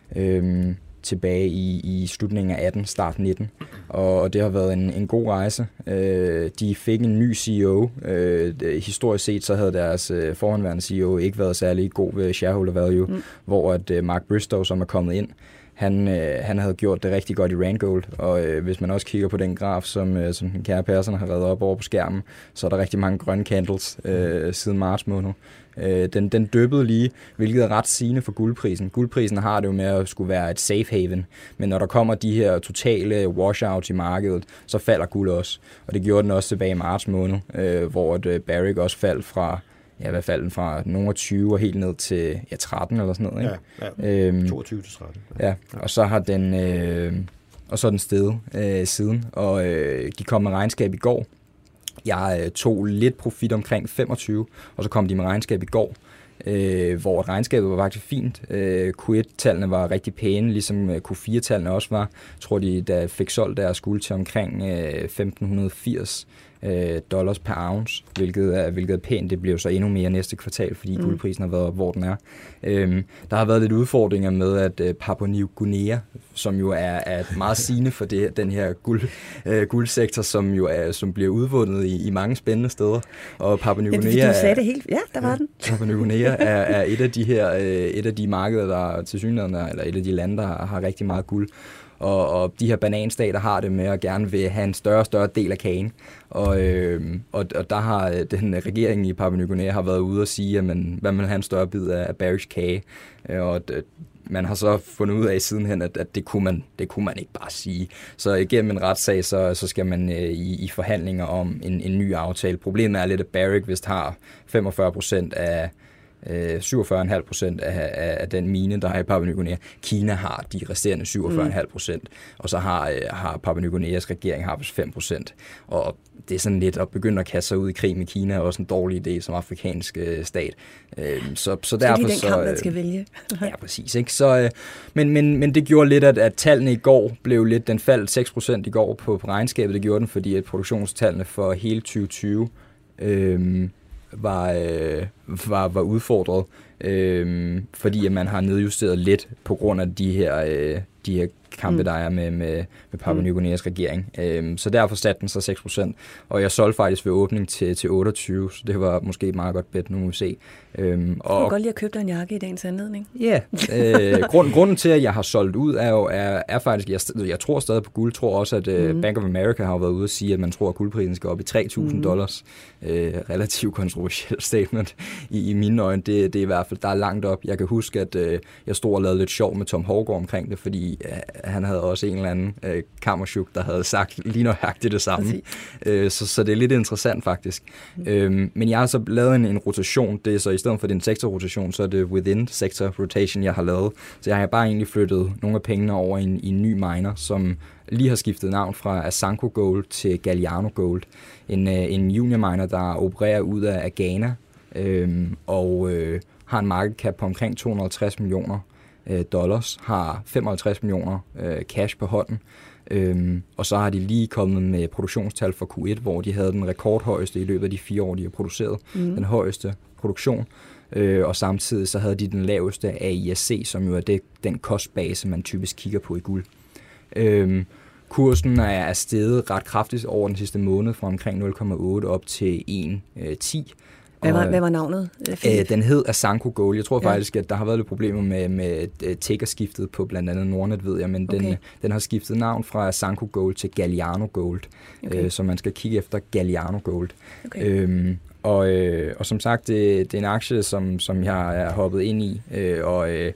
øh, tilbage i, i slutningen af atten, start nitten. Og, og det har været en, en god rejse. Øh, de fik en ny C E O. Øh, historisk set så havde deres øh, forhåndværende C E O ikke været særlig god ved shareholder value, mm. hvor at øh, Mark Bristow, som er kommet ind, Han, øh, han havde gjort det rigtig godt i Randgold, og øh, hvis man også kigger på den graf, som, øh, som den kære Persson har reddet op over på skærmen, så er der rigtig mange grønne candles øh, siden marts måned. Øh, den, den dyppede lige, hvilket er ret sigende for guldprisen. Guldprisen har det jo med at skulle være et safe haven, men når der kommer de her totale washouts i markedet, så falder guld også. Og det gjorde den også tilbage i marts måned, øh, hvor et, øh, Barrick også faldt fra ja, hvad faldt den fra nogle af tyve og helt ned til ja, tretten eller sådan noget, ikke? Ja, ja. Øhm, toogtyve til tretten. Ja. ja, og så har den øh, og så er den steget øh, siden, og øh, de kom med regnskab i går. Jeg øh, tog lidt profit omkring femogtyve, og så kom de med regnskab i går, øh, hvor regnskabet var faktisk fint. Øh, Q et-tallene var rigtig pæne, ligesom Q fire-tallene også var. Jeg tror, de der fik solgt deres guld til omkring øh, femten firs dollars per ounce, hvilket er, hvilket er pænt. Det bliver så endnu mere næste kvartal, fordi mm. guldprisen har været, hvor den er. Øhm, der har været lidt udfordringer med, at uh, Papua New Guinea, som jo er, er meget sigende for det, den her guld, uh, guldsektor, som jo er, som bliver udvundet i, i mange spændende steder. Og Papua New Guinea, ja, du sagde det helt. Ja, der var ja, den. Papua New Guinea er, er et af de her, uh, et af de markeder, der til synligheden er, eller et af de lande, der har, har rigtig meget guld. Og, og de her bananstater har det med at gerne vil have en større og større del af kagen. Og, øh, og, og der har den regering i Papua Ny Guinea har været ude og sige, at man, hvad man vil have en større bid af Barricks kage. Og at, man har så fundet ud af sidenhen, at, at det, kunne man, det kunne man ikke bare sige. Så igennem en retssag, så, så skal man øh, i, i forhandlinger om en, en ny aftale. Problemet er lidt, at Barrick vist har femogfyrre procent af øh, syvogfyrre komma fem procent af, af, af den mine, der er i Papua Ny Guinea. Kina har de resterende syvogfyrre komma fem procent, mm. og så har, øh, har Papua Ny Guineas regering har fem procent. Og det er sådan lidt at begynde at kaste sig ud i krig med Kina, er også en dårlig idé som afrikansk øh, stat. Øh, så, så derfor det er den så, kamp, man skal vælge. Ja, præcis. Ikke? Så, øh, men, men, men det gjorde lidt, at, at tallene i går blev lidt, den faldt seks procent i går på, på regnskabet. Det gjorde den, fordi at produktionstallene for hele tyve tyve øh, var, øh, var, var udfordret, øh, fordi at man har nedjusteret lidt på grund af de her, øh, de her kampe, mm. der er med, med, med Papua Ny Guineas regering. Øhm, så derfor satte den så seks procent, og jeg solgte faktisk ved åbning til, til otteogtyve, så det var måske et meget godt bet, nu må vi se. Øhm, og, du kan godt lide at købe dig en jakke i dagens anledning. Ja, yeah, øh, grund, grunden til, at jeg har solgt ud, er jo er, er faktisk, jeg, jeg tror stadig på guld, tror også, at øh, mm. Bank of America har været ude og sige, at man tror, at guldprisen skal op i tre tusind mm. dollars. Øh, relativt kontroversielt statement i, i mine øjne. Det, det er i hvert fald, der er langt op. Jeg kan huske, at øh, jeg stod og lavede lidt sjov med Tom Haugaard omkring det, fordi øh, han havde også en eller anden øh, kammerchuk, der havde sagt lige nøjagtigt det samme. Øh, så, så det er lidt interessant faktisk. Mm. Øh, men jeg har så lavet en, en rotation. Det er så i stedet for den sektorrotation, så er det within sector rotation, jeg har lavet. Så jeg har bare egentlig flyttet nogle af pengene over i en, i en ny miner, som lige har skiftet navn fra Asanko Gold til Galliano Gold. En, øh, en junior miner, der opererer ud af, af Ghana, øh, og øh, har en market cap på omkring to hundrede og tres millioner dollars, har femoghalvtreds millioner øh, cash på hånden, øhm, og så har de lige kommet med produktionstal for Q et, hvor de havde den rekordhøjeste i løbet af de fire år, de har produceret, mm. den højeste produktion, øh, og samtidig så havde de den laveste A I S C, som jo er det, den kostbase, man typisk kigger på i guld. Øhm, kursen er steget ret kraftigt over den sidste måned, fra omkring nul komma otte op til en komma ti. Hvad var, hvad var navnet? Øh, den hed Asanko Gold. Jeg tror ja. faktisk, at der har været lidt problemer med, med tickerskiftet på blandt andet Nordnet, ved jeg, men okay. den, den har skiftet navn fra Asanko Gold til Galliano Gold, okay. øh, så man skal kigge efter Galliano Gold. Okay. Øhm, og, øh, og som sagt, det, det er en aktie, som, som jeg er hoppet ind i, øh, og øh,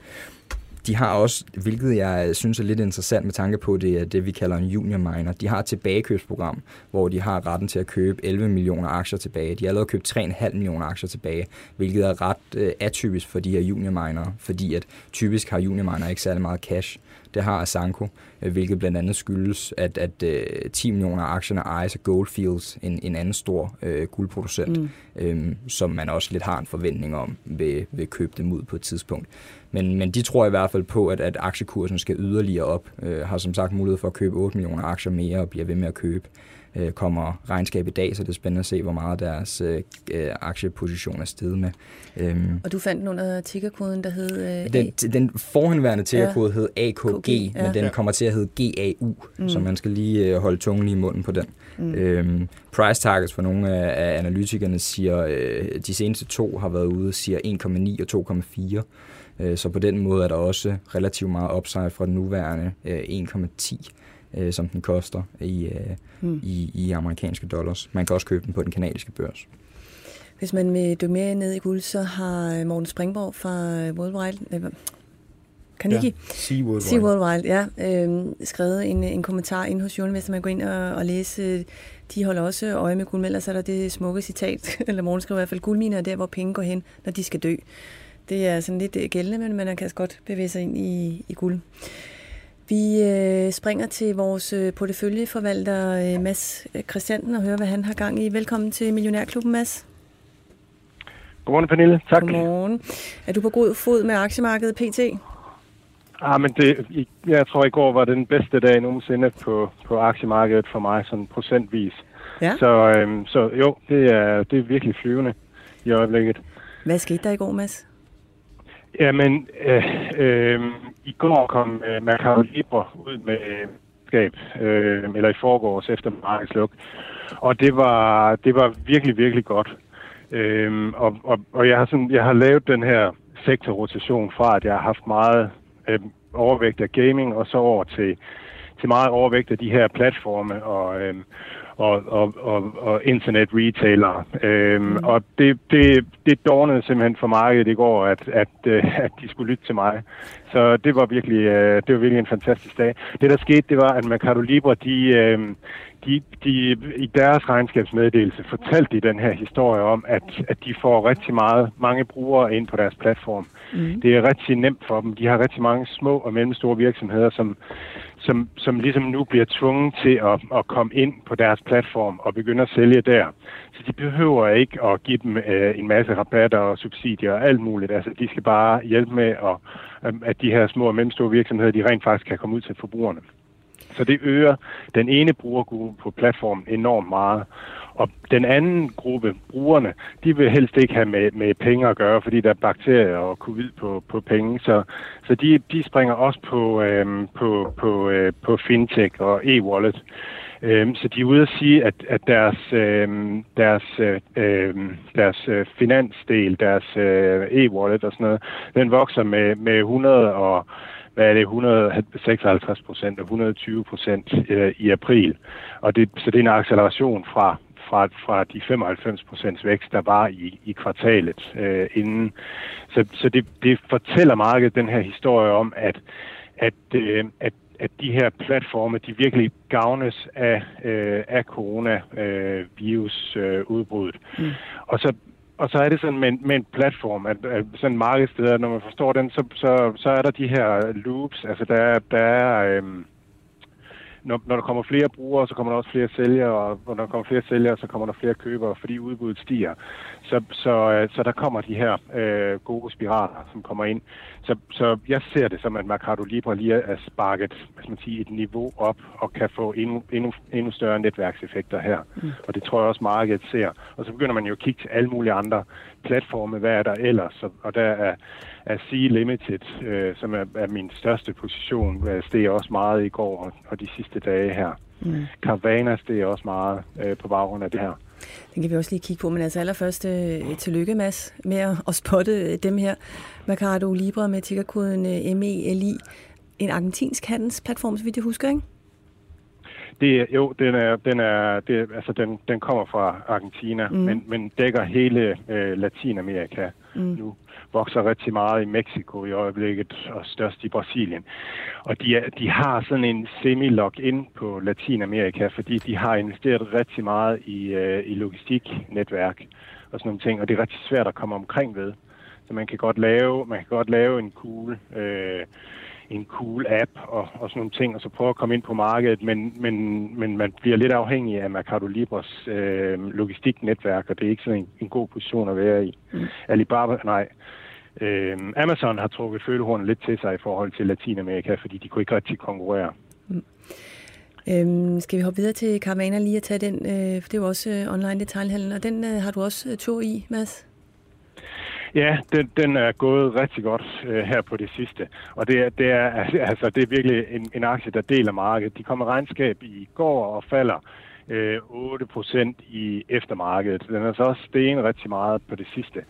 de har også, hvilket jeg synes er lidt interessant med tanke på, det er det, vi kalder en junior miner. De har et tilbagekøbsprogram, hvor de har retten til at købe elleve millioner aktier tilbage. De har allerede købt tre komma fem millioner aktier tilbage, hvilket er ret øh, atypisk for de her junior miner, fordi at typisk har junior miner ikke særlig meget cash. Det har Asanko, øh, hvilket blandt andet skyldes, at, at øh, ti millioner af aktierne ejes af Goldfields, en, en anden stor øh, guldproducent, mm. øh, som man også lidt har en forventning om ved, ved at købe dem ud på et tidspunkt. Men, men de tror i hvert fald på, at, at aktiekursen skal yderligere op. Øh, har som sagt mulighed for at købe otte millioner aktier mere og bliver ved med at købe. Øh, kommer regnskab i dag, så det er spændende at se, hvor meget deres øh, aktieposition er steget med. Øhm, og du fandt den under tickerkoden, der hed... Øh, den, den forhenværende tickerkode ja. hed A K G, ja. men den ja. kommer til at hedde G A U, mm. så man skal lige øh, holde tungen lige i munden på den. Mm. Øhm, price targets for nogle af, af analytikerne siger, øh, de seneste to har været ude, siger en komma ni og to komma fire. Så på den måde er der også relativt meget upside fra den nuværende en komma ti, som den koster i, hmm. i, i amerikanske dollars. Man kan også købe den på den kanadiske børs. Hvis man vil dykke mere ned i guld, så har Morten Springborg fra Worldwide, Carnegie, ja, Sea Worldwide, Sea Worldwide ja, øh, skrevet en, en kommentar inde hos Journal, hvis man går ind og, og læse. De holder også øje med guld, ellers er der det smukke citat, eller Morten skriver i hvert fald, guldminer er der, hvor penge går hen, når de skal dø. Det er sådan lidt gældende, men man kan godt bevæge sig ind i, i guld. Vi øh, springer til vores porteføljeforvalter øh, Mads Christiansen og hører, hvad han har gang i. Velkommen til Millionærklubben, Mads. Godmorgen, Pernille. Tak. Godmorgen. Er du på god fod med aktiemarkedet P T? Ah, men det, jeg tror, i går var den bedste dag nogensinde på, på aktiemarkedet for mig, sådan procentvis. Ja. Så, øhm, så jo, det er, det er virkelig flyvende i øjeblikket. Hvad skete der i går, Mads? Jamen, øh, øh, i går kom øh, Mercado Libre ud med skab, øh, eller i forgårs efter markedsluk, og det var det var virkelig virkelig godt. Øh, og, og, og jeg har sådan jeg har lavet den her sektorrotation fra, at jeg har haft meget øh, overvægt af gaming og så over til til meget overvægt af de her platforme og øh, og, og, og, og internet-retailer. Øhm, mm. Og det, det, det dårnede simpelthen for markedet i går, at, at, at de skulle lytte til mig. Så det var virkelig, det var virkelig en fantastisk dag. Det, der skete, det var, at Mercado Libre, de... De, de i deres regnskabsmeddelelse fortalte de den her historie om, at, at de får rigtig meget, mange brugere ind på deres platform. Mm. Det er rigtig nemt for dem. De har rigtig mange små og mellemstore virksomheder, som, som, som ligesom nu bliver tvunget til at, at komme ind på deres platform og begynde at sælge der. Så de behøver ikke at give dem øh, en masse rabatter og subsidier og alt muligt. Altså, de skal bare hjælpe med, at, at de her små og mellemstore virksomheder, de rent faktisk kan komme ud til forbrugerne. Så det øger den ene brugergruppe på platformen enormt meget. Og den anden gruppe, brugerne, de vil helst ikke have med, med penge at gøre, fordi der er bakterier og covid på, på penge. Så, så de, de springer også på, øhm, på, på, øh, på fintech og e-wallet. Øhm, så de er ude at sige, at, at deres, øhm, deres, øhm, deres øh, finansdel, deres øh, e-wallet og sådan noget, den vokser med, med hundrede og hvad er det, et hundrede og seksoghalvtreds procent og et hundrede og tyve procent øh, i april. Og det, så det er en acceleration fra, fra, fra de femoghalvfems procent vækst, der var i, i kvartalet øh, inden. Så, så det, det fortæller markedet den her historie om, at, at, øh, at, at de her platforme, de virkelig gavnes af, øh, af coronavirus-udbruddet. Øh, mm. Og så Og så er det sådan med en, med en platform, at, at sådan en markedssted, når man forstår den, så, så, så er der de her loops. Altså der er, der er øhm, når, når der kommer flere brugere, så kommer der også flere sælgere, og når der kommer flere sælgere, så kommer der flere købere, fordi udbuddet stiger. Så, så, så der kommer de her øh, gode spiraler, som kommer ind. Så, så jeg ser det som, at Mercado Libre lige er sparket, hvad skal man sige, et niveau op, og kan få endnu, endnu, endnu større netværkseffekter her. Mm. Og det tror jeg også, markedet ser. Og så begynder man jo at kigge til alle mulige andre platforme, hvad er der ellers? Og der er, er C Limited, øh, som er, er min største position, steg også meget i går og, og de sidste dage her. Mm. Carvana steg også meget øh, på baggrund af det her. Den kan vi også lige kigge på, men altså allerførst øh, tillykke, Mads, med at, at spotte øh, dem her. Mercado Libre med tickerkoden øh, M E L I. En argentinsk handelsplatform, så vidt jeg husker, ikke? Det, jo, den er, den er, det, altså den, den kommer fra Argentina, mm. men, men dækker hele øh, Latinamerika mm. nu. Vokser rigtig meget i Mexico i øjeblikket, og størst i Brasilien. Og de, er, de har sådan en semi-log-in på Latinamerika, fordi de har investeret rigtig meget i, øh, i logistiknetværk og sådan nogle ting, og det er rigtig svært at komme omkring ved. Så man kan godt lave, man kan godt lave en cool... Øh, en cool app og, og sådan nogle ting, og så prøve at komme ind på markedet, men, men, men man bliver lidt afhængig af Mercado Libres øh, logistiknetværk, og det er ikke sådan en, en god position at være i. Mm. Alibaba, nej. Øh, Amazon har trukket følehornet lidt til sig i forhold til Latinamerika, fordi de kunne ikke rigtig konkurrere. Mm. Øhm, skal vi hoppe videre til Carvana lige at tage den, øh, for det er jo også øh, online detailhandel, og den øh, har du også øh, tur i, Mads? Ja, den, den er gået rigtig godt øh, her på det sidste, og det er, det er, altså, det er virkelig en, en aktie, der deler markedet. De kommer regnskab i går og falder øh, otte procent i eftermarkedet. Den er så også steget rigtig meget på det sidste.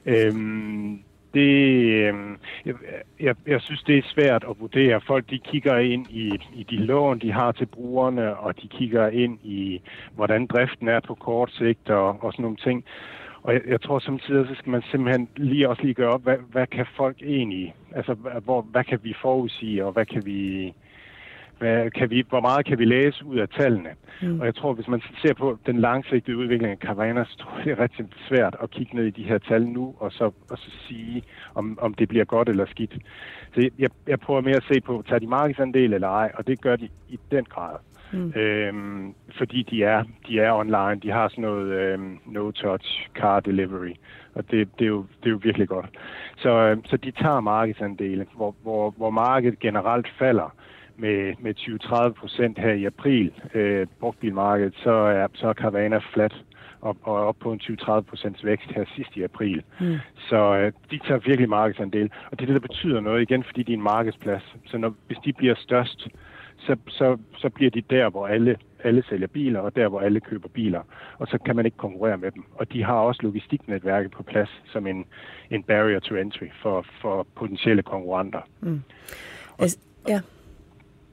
Øhm, det, øh, jeg, jeg, jeg synes, det er svært at vurdere. Folk de kigger ind i, i de lån, de har til brugerne, og de kigger ind i, hvordan driften er på kort sigt og, og sådan nogle ting. Og jeg, jeg tror samtidig, så skal man simpelthen lige også lige gøre op, hvad, hvad kan folk egentlig, altså hvor, hvad kan vi forudsige, og hvad kan vi, hvad kan vi, hvor meget kan vi læse ud af tallene? Mm. Og jeg tror, hvis man ser på den langsigtede udvikling af Carvana, så tror jeg, det er rigtig svært at kigge ned i de her tal nu, og så, og så sige, om, om det bliver godt eller skidt. Så jeg, jeg prøver mere at se på, tager de markedsandel eller ej, og det gør de i den grad. Mm. Øhm, fordi de er, de er online, de har sådan noget øhm, no-touch car delivery, og det, det, er jo, det er jo virkelig godt. Så, øhm, så de tager markedsandele, hvor, hvor, hvor markedet generelt falder med, med tyve til tredive procent her i april, øh, brugtbilmarkedet, så er, så er Carvana flat og, og op på en tyve til tredive procent vækst her sidst i april. Mm. Så øh, de tager virkelig markedsandele, og det er det, der betyder noget igen, fordi de er en markedsplads. Så når, hvis de bliver størst, Så, så, så bliver de der, hvor alle, alle sælger biler, og der, hvor alle køber biler. Og så kan man ikke konkurrere med dem. Og de har også logistiknetværket på plads som en, en barrier to entry for, for potentielle konkurrenter. Mm. Altså, ja.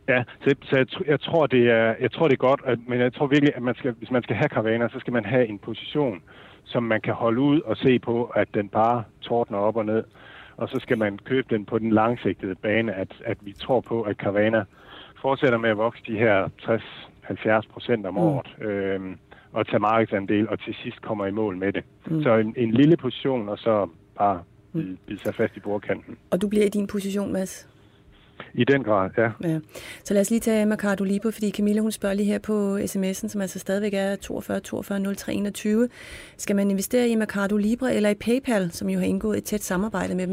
Ja, så, så jeg, jeg, tror, det er, jeg tror, det er godt, at, men jeg tror virkelig, at man skal, hvis man skal have Carvana, så skal man have en position, som man kan holde ud og se på, at den bare tordner op og ned. Og så skal man købe den på den langsigtede bane, at, at vi tror på, at Carvana fortsætter med at vokse de her tres til halvfjerds procent om året, mm. øhm, og tage markedsandel, og til sidst kommer i mål med det. Mm. Så en, en lille position, og så bare bide, bide sig fast i bordkanten. Og du bliver i din position, Mads? I den grad, ja. ja. Så lad os lige tage Mercado Libre, fordi Camilla, hun spørger lige her på sms'en, som altså stadigvæk er toogfyrre toogfyrre nul tre enogtyve. Skal man investere i Mercado Libre eller i PayPal, som jo har indgået et tæt samarbejde med dem?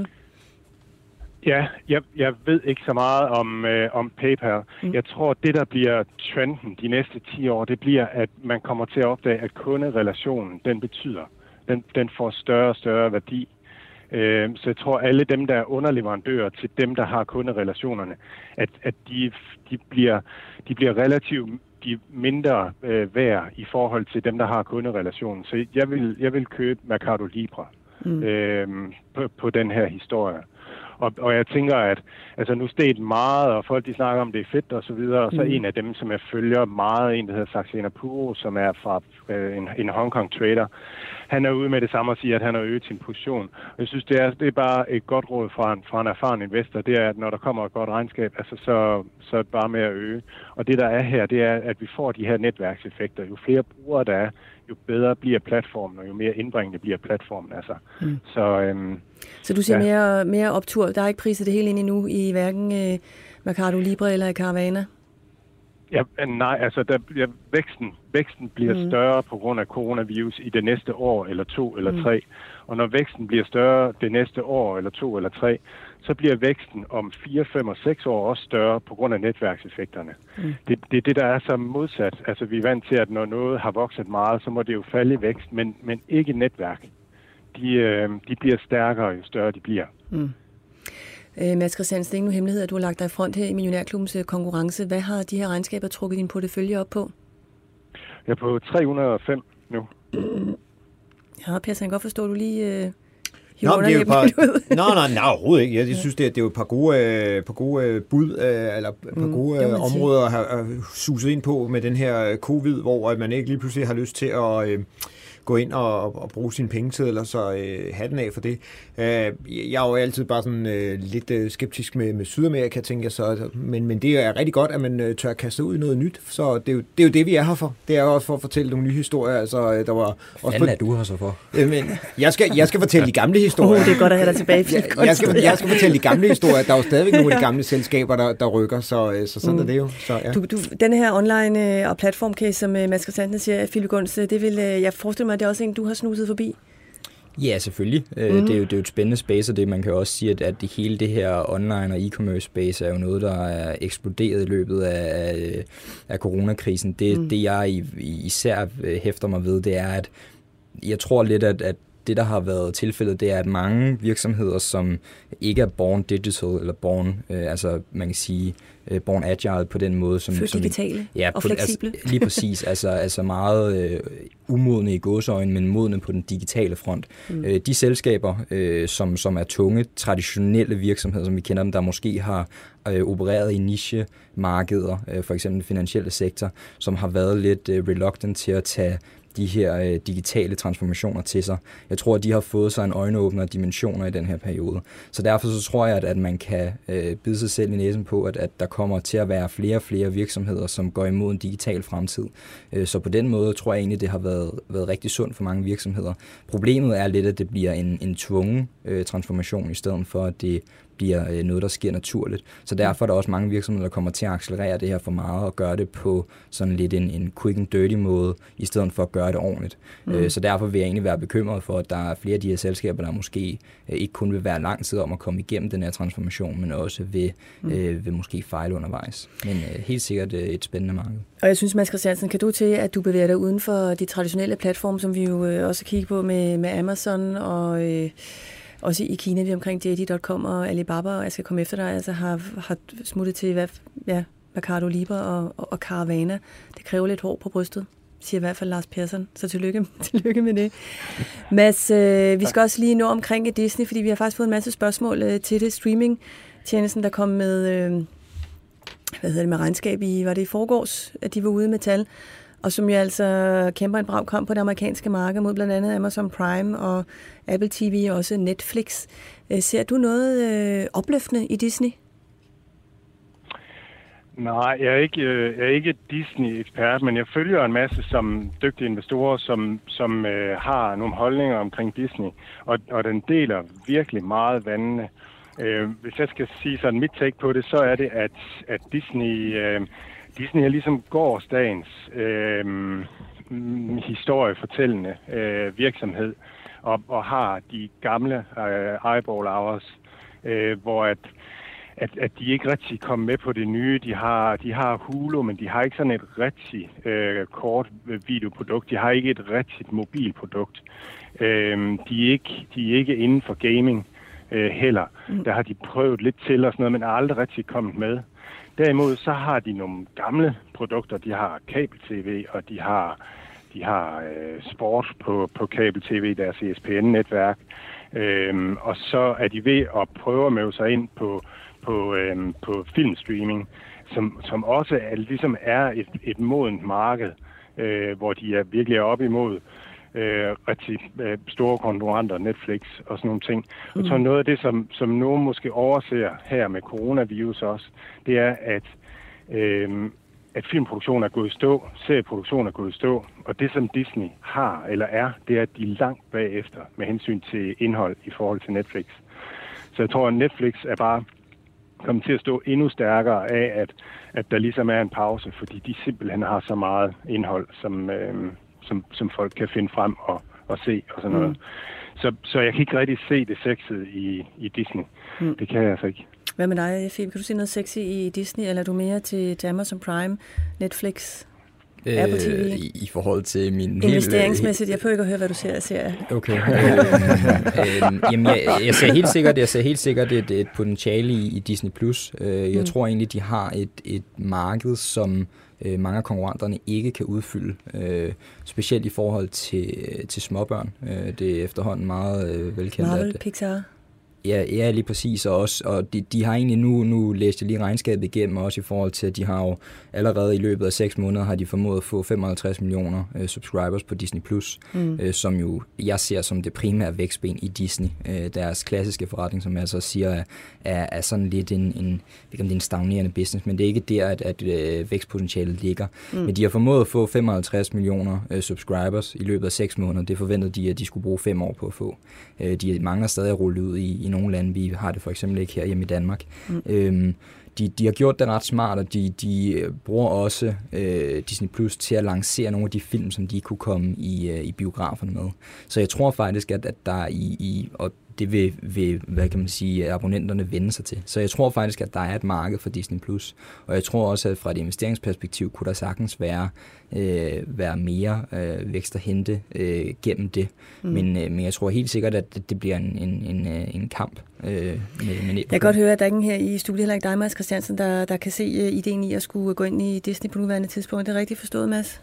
Ja, jeg, jeg ved ikke så meget om, øh, om PayPal. Mm. Jeg tror, det der bliver trenden de næste ti år, det bliver, at man kommer til at opdage, at kunderelationen, den betyder, den, den får større og større værdi. Øh, så jeg tror, alle dem, der er underleverandører til dem, der har kunderelationerne, at, at de, de, bliver, de bliver relativt de mindre øh, værd i forhold til dem, der har kunderelationen. Så jeg vil, jeg vil købe Mercado Libre mm. øh, på, på den her historie. Og, og jeg tænker, at altså, nu steg det meget, og folk de snakker om, det er fedt og så videre. Og så mm. en af dem, som jeg følger meget, en der hedder Saxena Puro, som er fra øh, en, en Hong Kong trader. Han er ude med det samme og siger, at han har øget sin position. Og jeg synes, det er, det er bare et godt råd fra en, fra en erfaren investor. Det er, at når der kommer et godt regnskab, altså, så, så er det bare med at øge. Og det, der er her, det er, at vi får de her netværkseffekter. Jo flere brugere der er, jo bedre bliver platformen, og jo mere indbringende bliver platformen. Altså. Mm. Så, øhm, så du siger ja. mere, mere optur. Der er ikke priset det hele ind endnu i hverken øh, Mercado Libre eller Carvana? Ja, nej, altså der, ja, væksten, væksten bliver mm. større på grund af coronavirus i det næste år eller to eller mm. tre. Og når væksten bliver større det næste år eller to eller tre, så bliver væksten om fire, fem og seks år også større på grund af netværkseffekterne. Mm. Det, det er det, der er så modsat. Altså vi er vant til, at når noget har vokset meget, så må det jo falde i vækst, men, men ikke netværk. De, øh, de bliver stærkere, jo større de bliver. Mm. Øh, Mads Christiansen, det er ingen hemmelighed, at du har lagt dig i front her i Millionærklubbens konkurrence. Hvad har de her regnskaber trukket din portefølje op på? Jeg er på tre hundrede og fem nu. Mm. Ja, Per, så kan godt forstå, at du lige... Øh Nå, det er jo par... nej, nej, nej, overhovedet ikke. Jeg, jeg synes, det er, det er jo et par gode, øh, par gode øh, bud, øh, eller et par mm, gode øh, områder at have øh, suset ind på med den her covid, hvor man ikke lige pludselig har lyst til at øh, gå ind og, og bruge sine pengesedler, så øh, hatten af for det. Øh, jeg er jo altid bare sådan øh, lidt øh, skeptisk med, med Sydamerika, tænker jeg så, men, men det er rigtig godt, at man øh, tør kaste ud i noget nyt, så det er, jo, det er jo det, vi er her for. Det er også for at fortælle nogle nye historier. Altså, der var også Hvad på... er du her så for? Øh, men jeg, skal, jeg skal fortælle de gamle historier. Oh, det er godt at have dig tilbage. jeg, jeg, skal, jeg skal fortælle de gamle historier. Der er jo stadigvæk nogle af de gamle selskaber, der, der rykker, så, så sådan mm. er det jo. Så, ja. du, du, den her online øh, og platformcase, som øh, Mads Christiansen siger, Philip Gunst, det vil, øh, jeg forestiller mig, at det er også en, du har snuset forbi. Ja, selvfølgelig. Mm. Det, er jo, det er jo et spændende space, og det man kan også sige, at, at det hele det her online og e-commerce space er jo noget, der er eksploderet i løbet af, af, af coronakrisen. Det, mm. det jeg især hæfter mig ved, det er, at jeg tror lidt, at, at det, der har været tilfældet, det er, at mange virksomheder, som ikke er born digital, eller born, øh, altså man kan sige, øh, born agile på den måde. Som, Født digitale ja, og på, fleksible. Altså, lige præcis, altså, altså meget øh, umodne i gåseøjne, men modne på den digitale front. Mm. Øh, de selskaber, øh, som, som er tunge, traditionelle virksomheder, som vi kender dem, der måske har øh, opereret i niche-markeder, øh, for eksempel den finansielle sektor, som har været lidt øh, reluctant til at tage de her øh, digitale transformationer til sig. Jeg tror, at de har fået sig en øjenåbner af dimensioner i den her periode. Så derfor så tror jeg, at, at man kan øh, bide sig selv i næsen på, at, at der kommer til at være flere og flere virksomheder, som går imod en digital fremtid. Øh, så på den måde tror jeg egentlig, det har været, været rigtig sundt for mange virksomheder. Problemet er lidt, at det bliver en, en tvungen øh, transformation, i stedet for, at det bliver noget, der sker naturligt. Så derfor er der også mange virksomheder, der kommer til at accelerere det her for meget og gøre det på sådan lidt en, en quick and dirty måde, i stedet for at gøre det ordentligt. Mm. Så derfor vil jeg egentlig være bekymret for, at der er flere af de her selskaber, der måske ikke kun vil være lang tid om at komme igennem den her transformation, men også vil, mm. øh, vil måske fejle undervejs. Men øh, helt sikkert øh, et spændende marked. Og jeg synes, Mads Christiansen, kan du til, at du bevæger dig uden for de traditionelle platforme, som vi jo øh, også kigger på med, med Amazon og... Øh også i Kina, vi omkring J D punktum com og Alibaba, og jeg skal komme efter dig, altså har, har smuttet til hvad, ja, Mercado Libre og, og, og Carvana. Det kræver lidt hår på brystet, siger i hvert fald Lars Persson, så tillykke, tillykke med det. Mads, øh, vi skal også lige nå omkring Disney, fordi vi har faktisk fået en masse spørgsmål øh, til det. Streaming-tjenesten, der kom med, øh, hvad hedder det, med regnskab i, var det i forgårs, at de var ude med tal, og som jo altså kæmper en brav kom på det amerikanske marked mod blandt andet Amazon Prime og Apple T V og også Netflix. Ser du noget øh, opløftende i Disney? Nej, jeg er ikke, jeg er ikke Disney-ekspert, men jeg følger en masse som dygtige investorer, som, som øh, har nogle holdninger omkring Disney, og, og den deler virkelig meget vandene. Øh, hvis jeg skal sige sådan mit take på det, så er det, at, at Disney, øh, Disney er ligesom gårsdagens øh, historiefortællende øh, virksomhed, og, og har de gamle øh, eyeball hours, øh, hvor at At, at de ikke rigtig kommer med på det nye. De har, de har Hulu, men de har ikke sådan et rigtig øh, kort videoprodukt. De har ikke et rigtigt mobilprodukt. Øh, de, er ikke, de er ikke inden for gaming øh, heller. Mm. Der har de prøvet lidt til og sådan noget, men er aldrig rigtig kommet med. Derimod så har de nogle gamle produkter. De har kabel-tv, og de har, de har øh, sport på, på kabel-tv, deres E S P N-netværk. Øh, og så er de ved at prøve at møde sig ind på på, øhm, på filmstreaming, som, som også er, ligesom er et, et modent marked, øh, hvor de er virkelig er op imod øh, rigtig øh, store konkurrenter, Netflix og sådan nogle ting. Mm. Og så noget af det, som, som nogen måske overser her med coronavirus også, det er, at, øh, at filmproduktion er gået i stå, serieproduktion er gået i stå, og det, som Disney har eller er, det er, at de er langt bagefter med hensyn til indhold i forhold til Netflix. Så jeg tror, at Netflix er bare kommer til at stå endnu stærkere af, at, at der ligesom er en pause, fordi de simpelthen har så meget indhold, som, øh, som, som folk kan finde frem og, og se og sådan noget. Mm. Så, så jeg kan ikke rigtig se det sexede i, i Disney. Mm. Det kan jeg altså ikke. Hvad med dig, Fie? Kan du se noget sexy i Disney, eller er du mere til, til Amazon Prime, Netflix, øh, Apple T V? I, I forhold til min... Investeringsmæssigt. Jeg prøver ikke at høre, hvad du ser af serier. Okay. øh, øh, jamen, jeg, jeg ser helt sikkert, jeg ser helt sikkert et, et potentiale i, i Disney plus. Øh, jeg mm. tror egentlig, de har et, et marked, som øh, mange af konkurrenterne ikke kan udfylde. Øh, specielt i forhold til, til småbørn. Øh, det er efterhånden meget øh, velkendt. Marvel, at, Pixar. Ja, ja, lige præcis, og, også, og de, de har egentlig nu, nu læst jeg lige regnskabet igennem, også i forhold til, at de har jo allerede i løbet af seks måneder, har de formået at få femoghalvtreds millioner øh, subscribers på Disney plus, mm. øh, som jo jeg ser som det primære vækstben i Disney. Øh, deres klassiske forretning, som jeg så siger, er, er, er sådan lidt en, en, ikke om det er en stagnerende business, men det er ikke der, at, at øh, vækstpotentialet ligger. Mm. Men de har formået at få femoghalvtreds millioner øh, subscribers i løbet af seks måneder. Det forventede de, at de skulle bruge fem år på at få. Øh, de mangler stadig at rulle ud i, i nogle lande. Vi har det for eksempel ikke her hjemme i Danmark. Mm. Øhm, de, de har gjort det ret smart, og de, de bruger også øh, Disney plus til at lancere nogle af de film, som de kunne komme i, øh, i biograferne med. Så jeg tror faktisk, at, at der i, i og det vil, vil, hvad kan man sige, abonnenterne vende sig til. Så jeg tror faktisk, at der er et marked for Disney plus, og jeg tror også, at fra et investeringsperspektiv kunne der sagtens være, øh, være mere øh, vækst at hente øh, gennem det. Mm. Men, øh, men jeg tror helt sikkert, at det, det bliver en, en, en, en kamp. Øh, med, med jeg kan godt høre, at der er ingen her i studiet, heller ikke dig, Mads Christiansen, der, der kan se uh, ideen i at skulle gå ind i Disney på nuværende tidspunkt. Det er rigtigt forstået, Mads?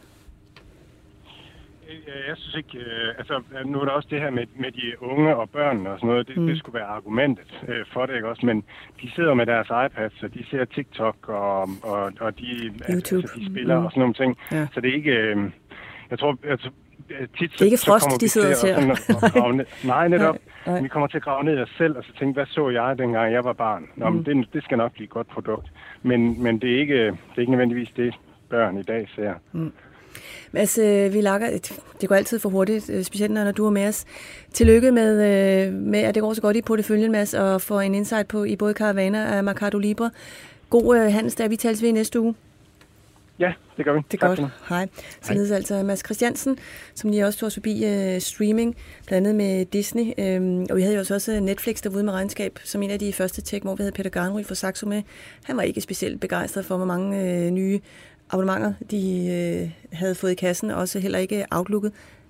Jeg synes ikke, øh, altså nu er der også det her med, med de unge og børnene og sådan noget, det, mm. det skulle være argumentet øh, for det, ikke også, men de sidder med deres iPads, og de ser TikTok, og, og, og de, altså, de spiller mm. og sådan nogle ting, ja. Så det er ikke, øh, jeg tror, altså, tit, det er ikke Frost, de sidder og ser. Nej, netop. Nej, nej. Vi kommer til at grave ned i os selv, og så tænke, hvad så jeg, dengang jeg var barn? Nå, mm. men det, det skal nok blive et godt produkt, men, men det, er ikke, det er ikke nødvendigvis det, børn i dag ser. Mm. Mads, vi lakker, det går altid for hurtigt, specielt når du er med os. Tillykke med, med, at det går så godt i porteføljen, Mads, og få en insight på i både Caravana og Mercado Libre. God handelsdag, vi tales ved i næste uge. Ja, det gør vi. Det er godt. Hej. Således altså Mads Christiansen, som lige også tog os forbi uh, streaming, blandt andet med Disney. Um, og vi havde jo også Netflix derude med regnskab, som en af de første tech, hvor vi havde Peter Garnry fra Saxo med. Han var ikke specielt begejstret for, hvor mange uh, nye abonnementer, de øh, havde fået i kassen, også heller ikke outlooket.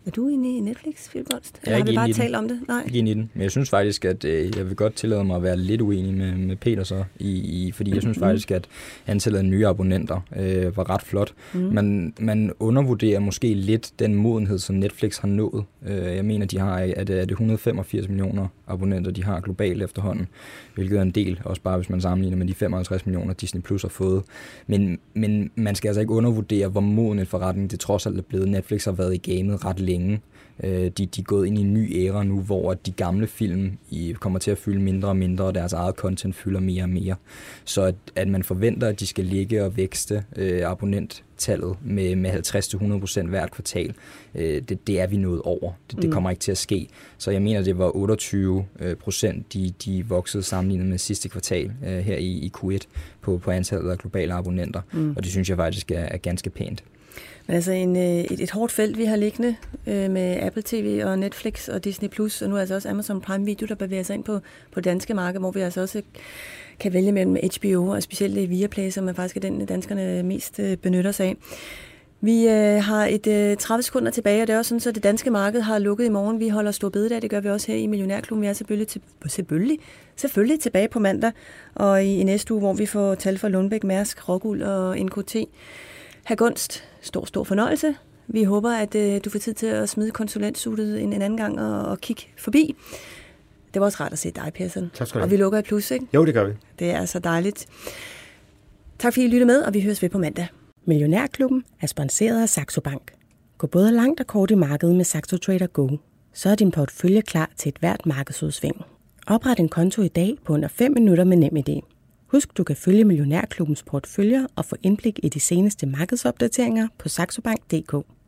Er du inde i Netflix, Philip Holst? Eller har vi bare talt talt om det? Nej. Ikke inde i den. Men jeg synes faktisk, at øh, jeg vil godt tillade mig at være lidt uenig med, med Peter så, i, i, fordi jeg synes faktisk, at antallet af nye abonnenter øh, var ret flot. Mm. Man, man undervurderer måske lidt den modenhed, som Netflix har nået. Øh, jeg mener, de har at, at det et hundrede og femogfirs millioner abonnenter, de har globalt efterhånden, hvilket er en del, også bare hvis man sammenligner med de femoghalvtreds millioner, Disney Plus har fået. Men, men man skal altså ikke undervurdere, hvor moden en forretning det trods alt er blevet. Netflix har været i gamet ret længe. De, de er gået ind i en ny æra nu, hvor de gamle film i, kommer til at fylde mindre og mindre, og deres eget content fylder mere og mere. Så at, at man forventer, at de skal ligge og vækste øh, abonnenttallet med, med halvtreds til hundrede procent hvert kvartal, øh, det, det er vi nået over. Det, det kommer ikke til at ske. Så jeg mener, det var otteogtyve procent, de, de voksede sammenlignet med sidste kvartal øh, her i, i Q et på, på antallet af globale abonnenter. Mm. Og det synes jeg faktisk er, er ganske pænt. Men altså en, et, et hårdt felt, vi har liggende øh, med Apple T V og Netflix og Disney Plus, og nu er altså også Amazon Prime Video, der bevæger sig ind på, på det danske marked, hvor vi altså også kan vælge mellem H B O og specielt Viaplay, som er faktisk den, danskerne mest øh, benytter sig af. Vi øh, har et øh, tredive sekunder tilbage, og det er også sådan, så det danske marked har lukket i morgen. Vi holder stor bededag, det gør vi også her i Millionærklubben. Vi er selvfølgelig, til, selvfølgelig, selvfølgelig tilbage på mandag, og i, i næste uge, hvor vi får tal fra Lundbæk, Mærsk, Rockwool og N K T. Her gunst, stor, stor fornøjelse. Vi håber, at øh, du får tid til at smide konsulentsutet en, en anden gang og, og kigge forbi. Det var også rart at se dig, Persson. Tak skal du have. Og vi lukker et plus, ikke? Jo, det gør vi. Det er så dejligt. Tak fordi I lyttede med, og vi høres ved på mandag. Millionærklubben er sponsoreret af Saxo Bank. Gå både langt og kort i markedet med Saxo Trader Go. Så er din portefølje klar til et hvert markedsudsving. Opret en konto i dag på under fem minutter med NemID. Husk, du kan følge Millionærklubbens porteføljer og få indblik i de seneste markedsopdateringer på saxobank punktum d k.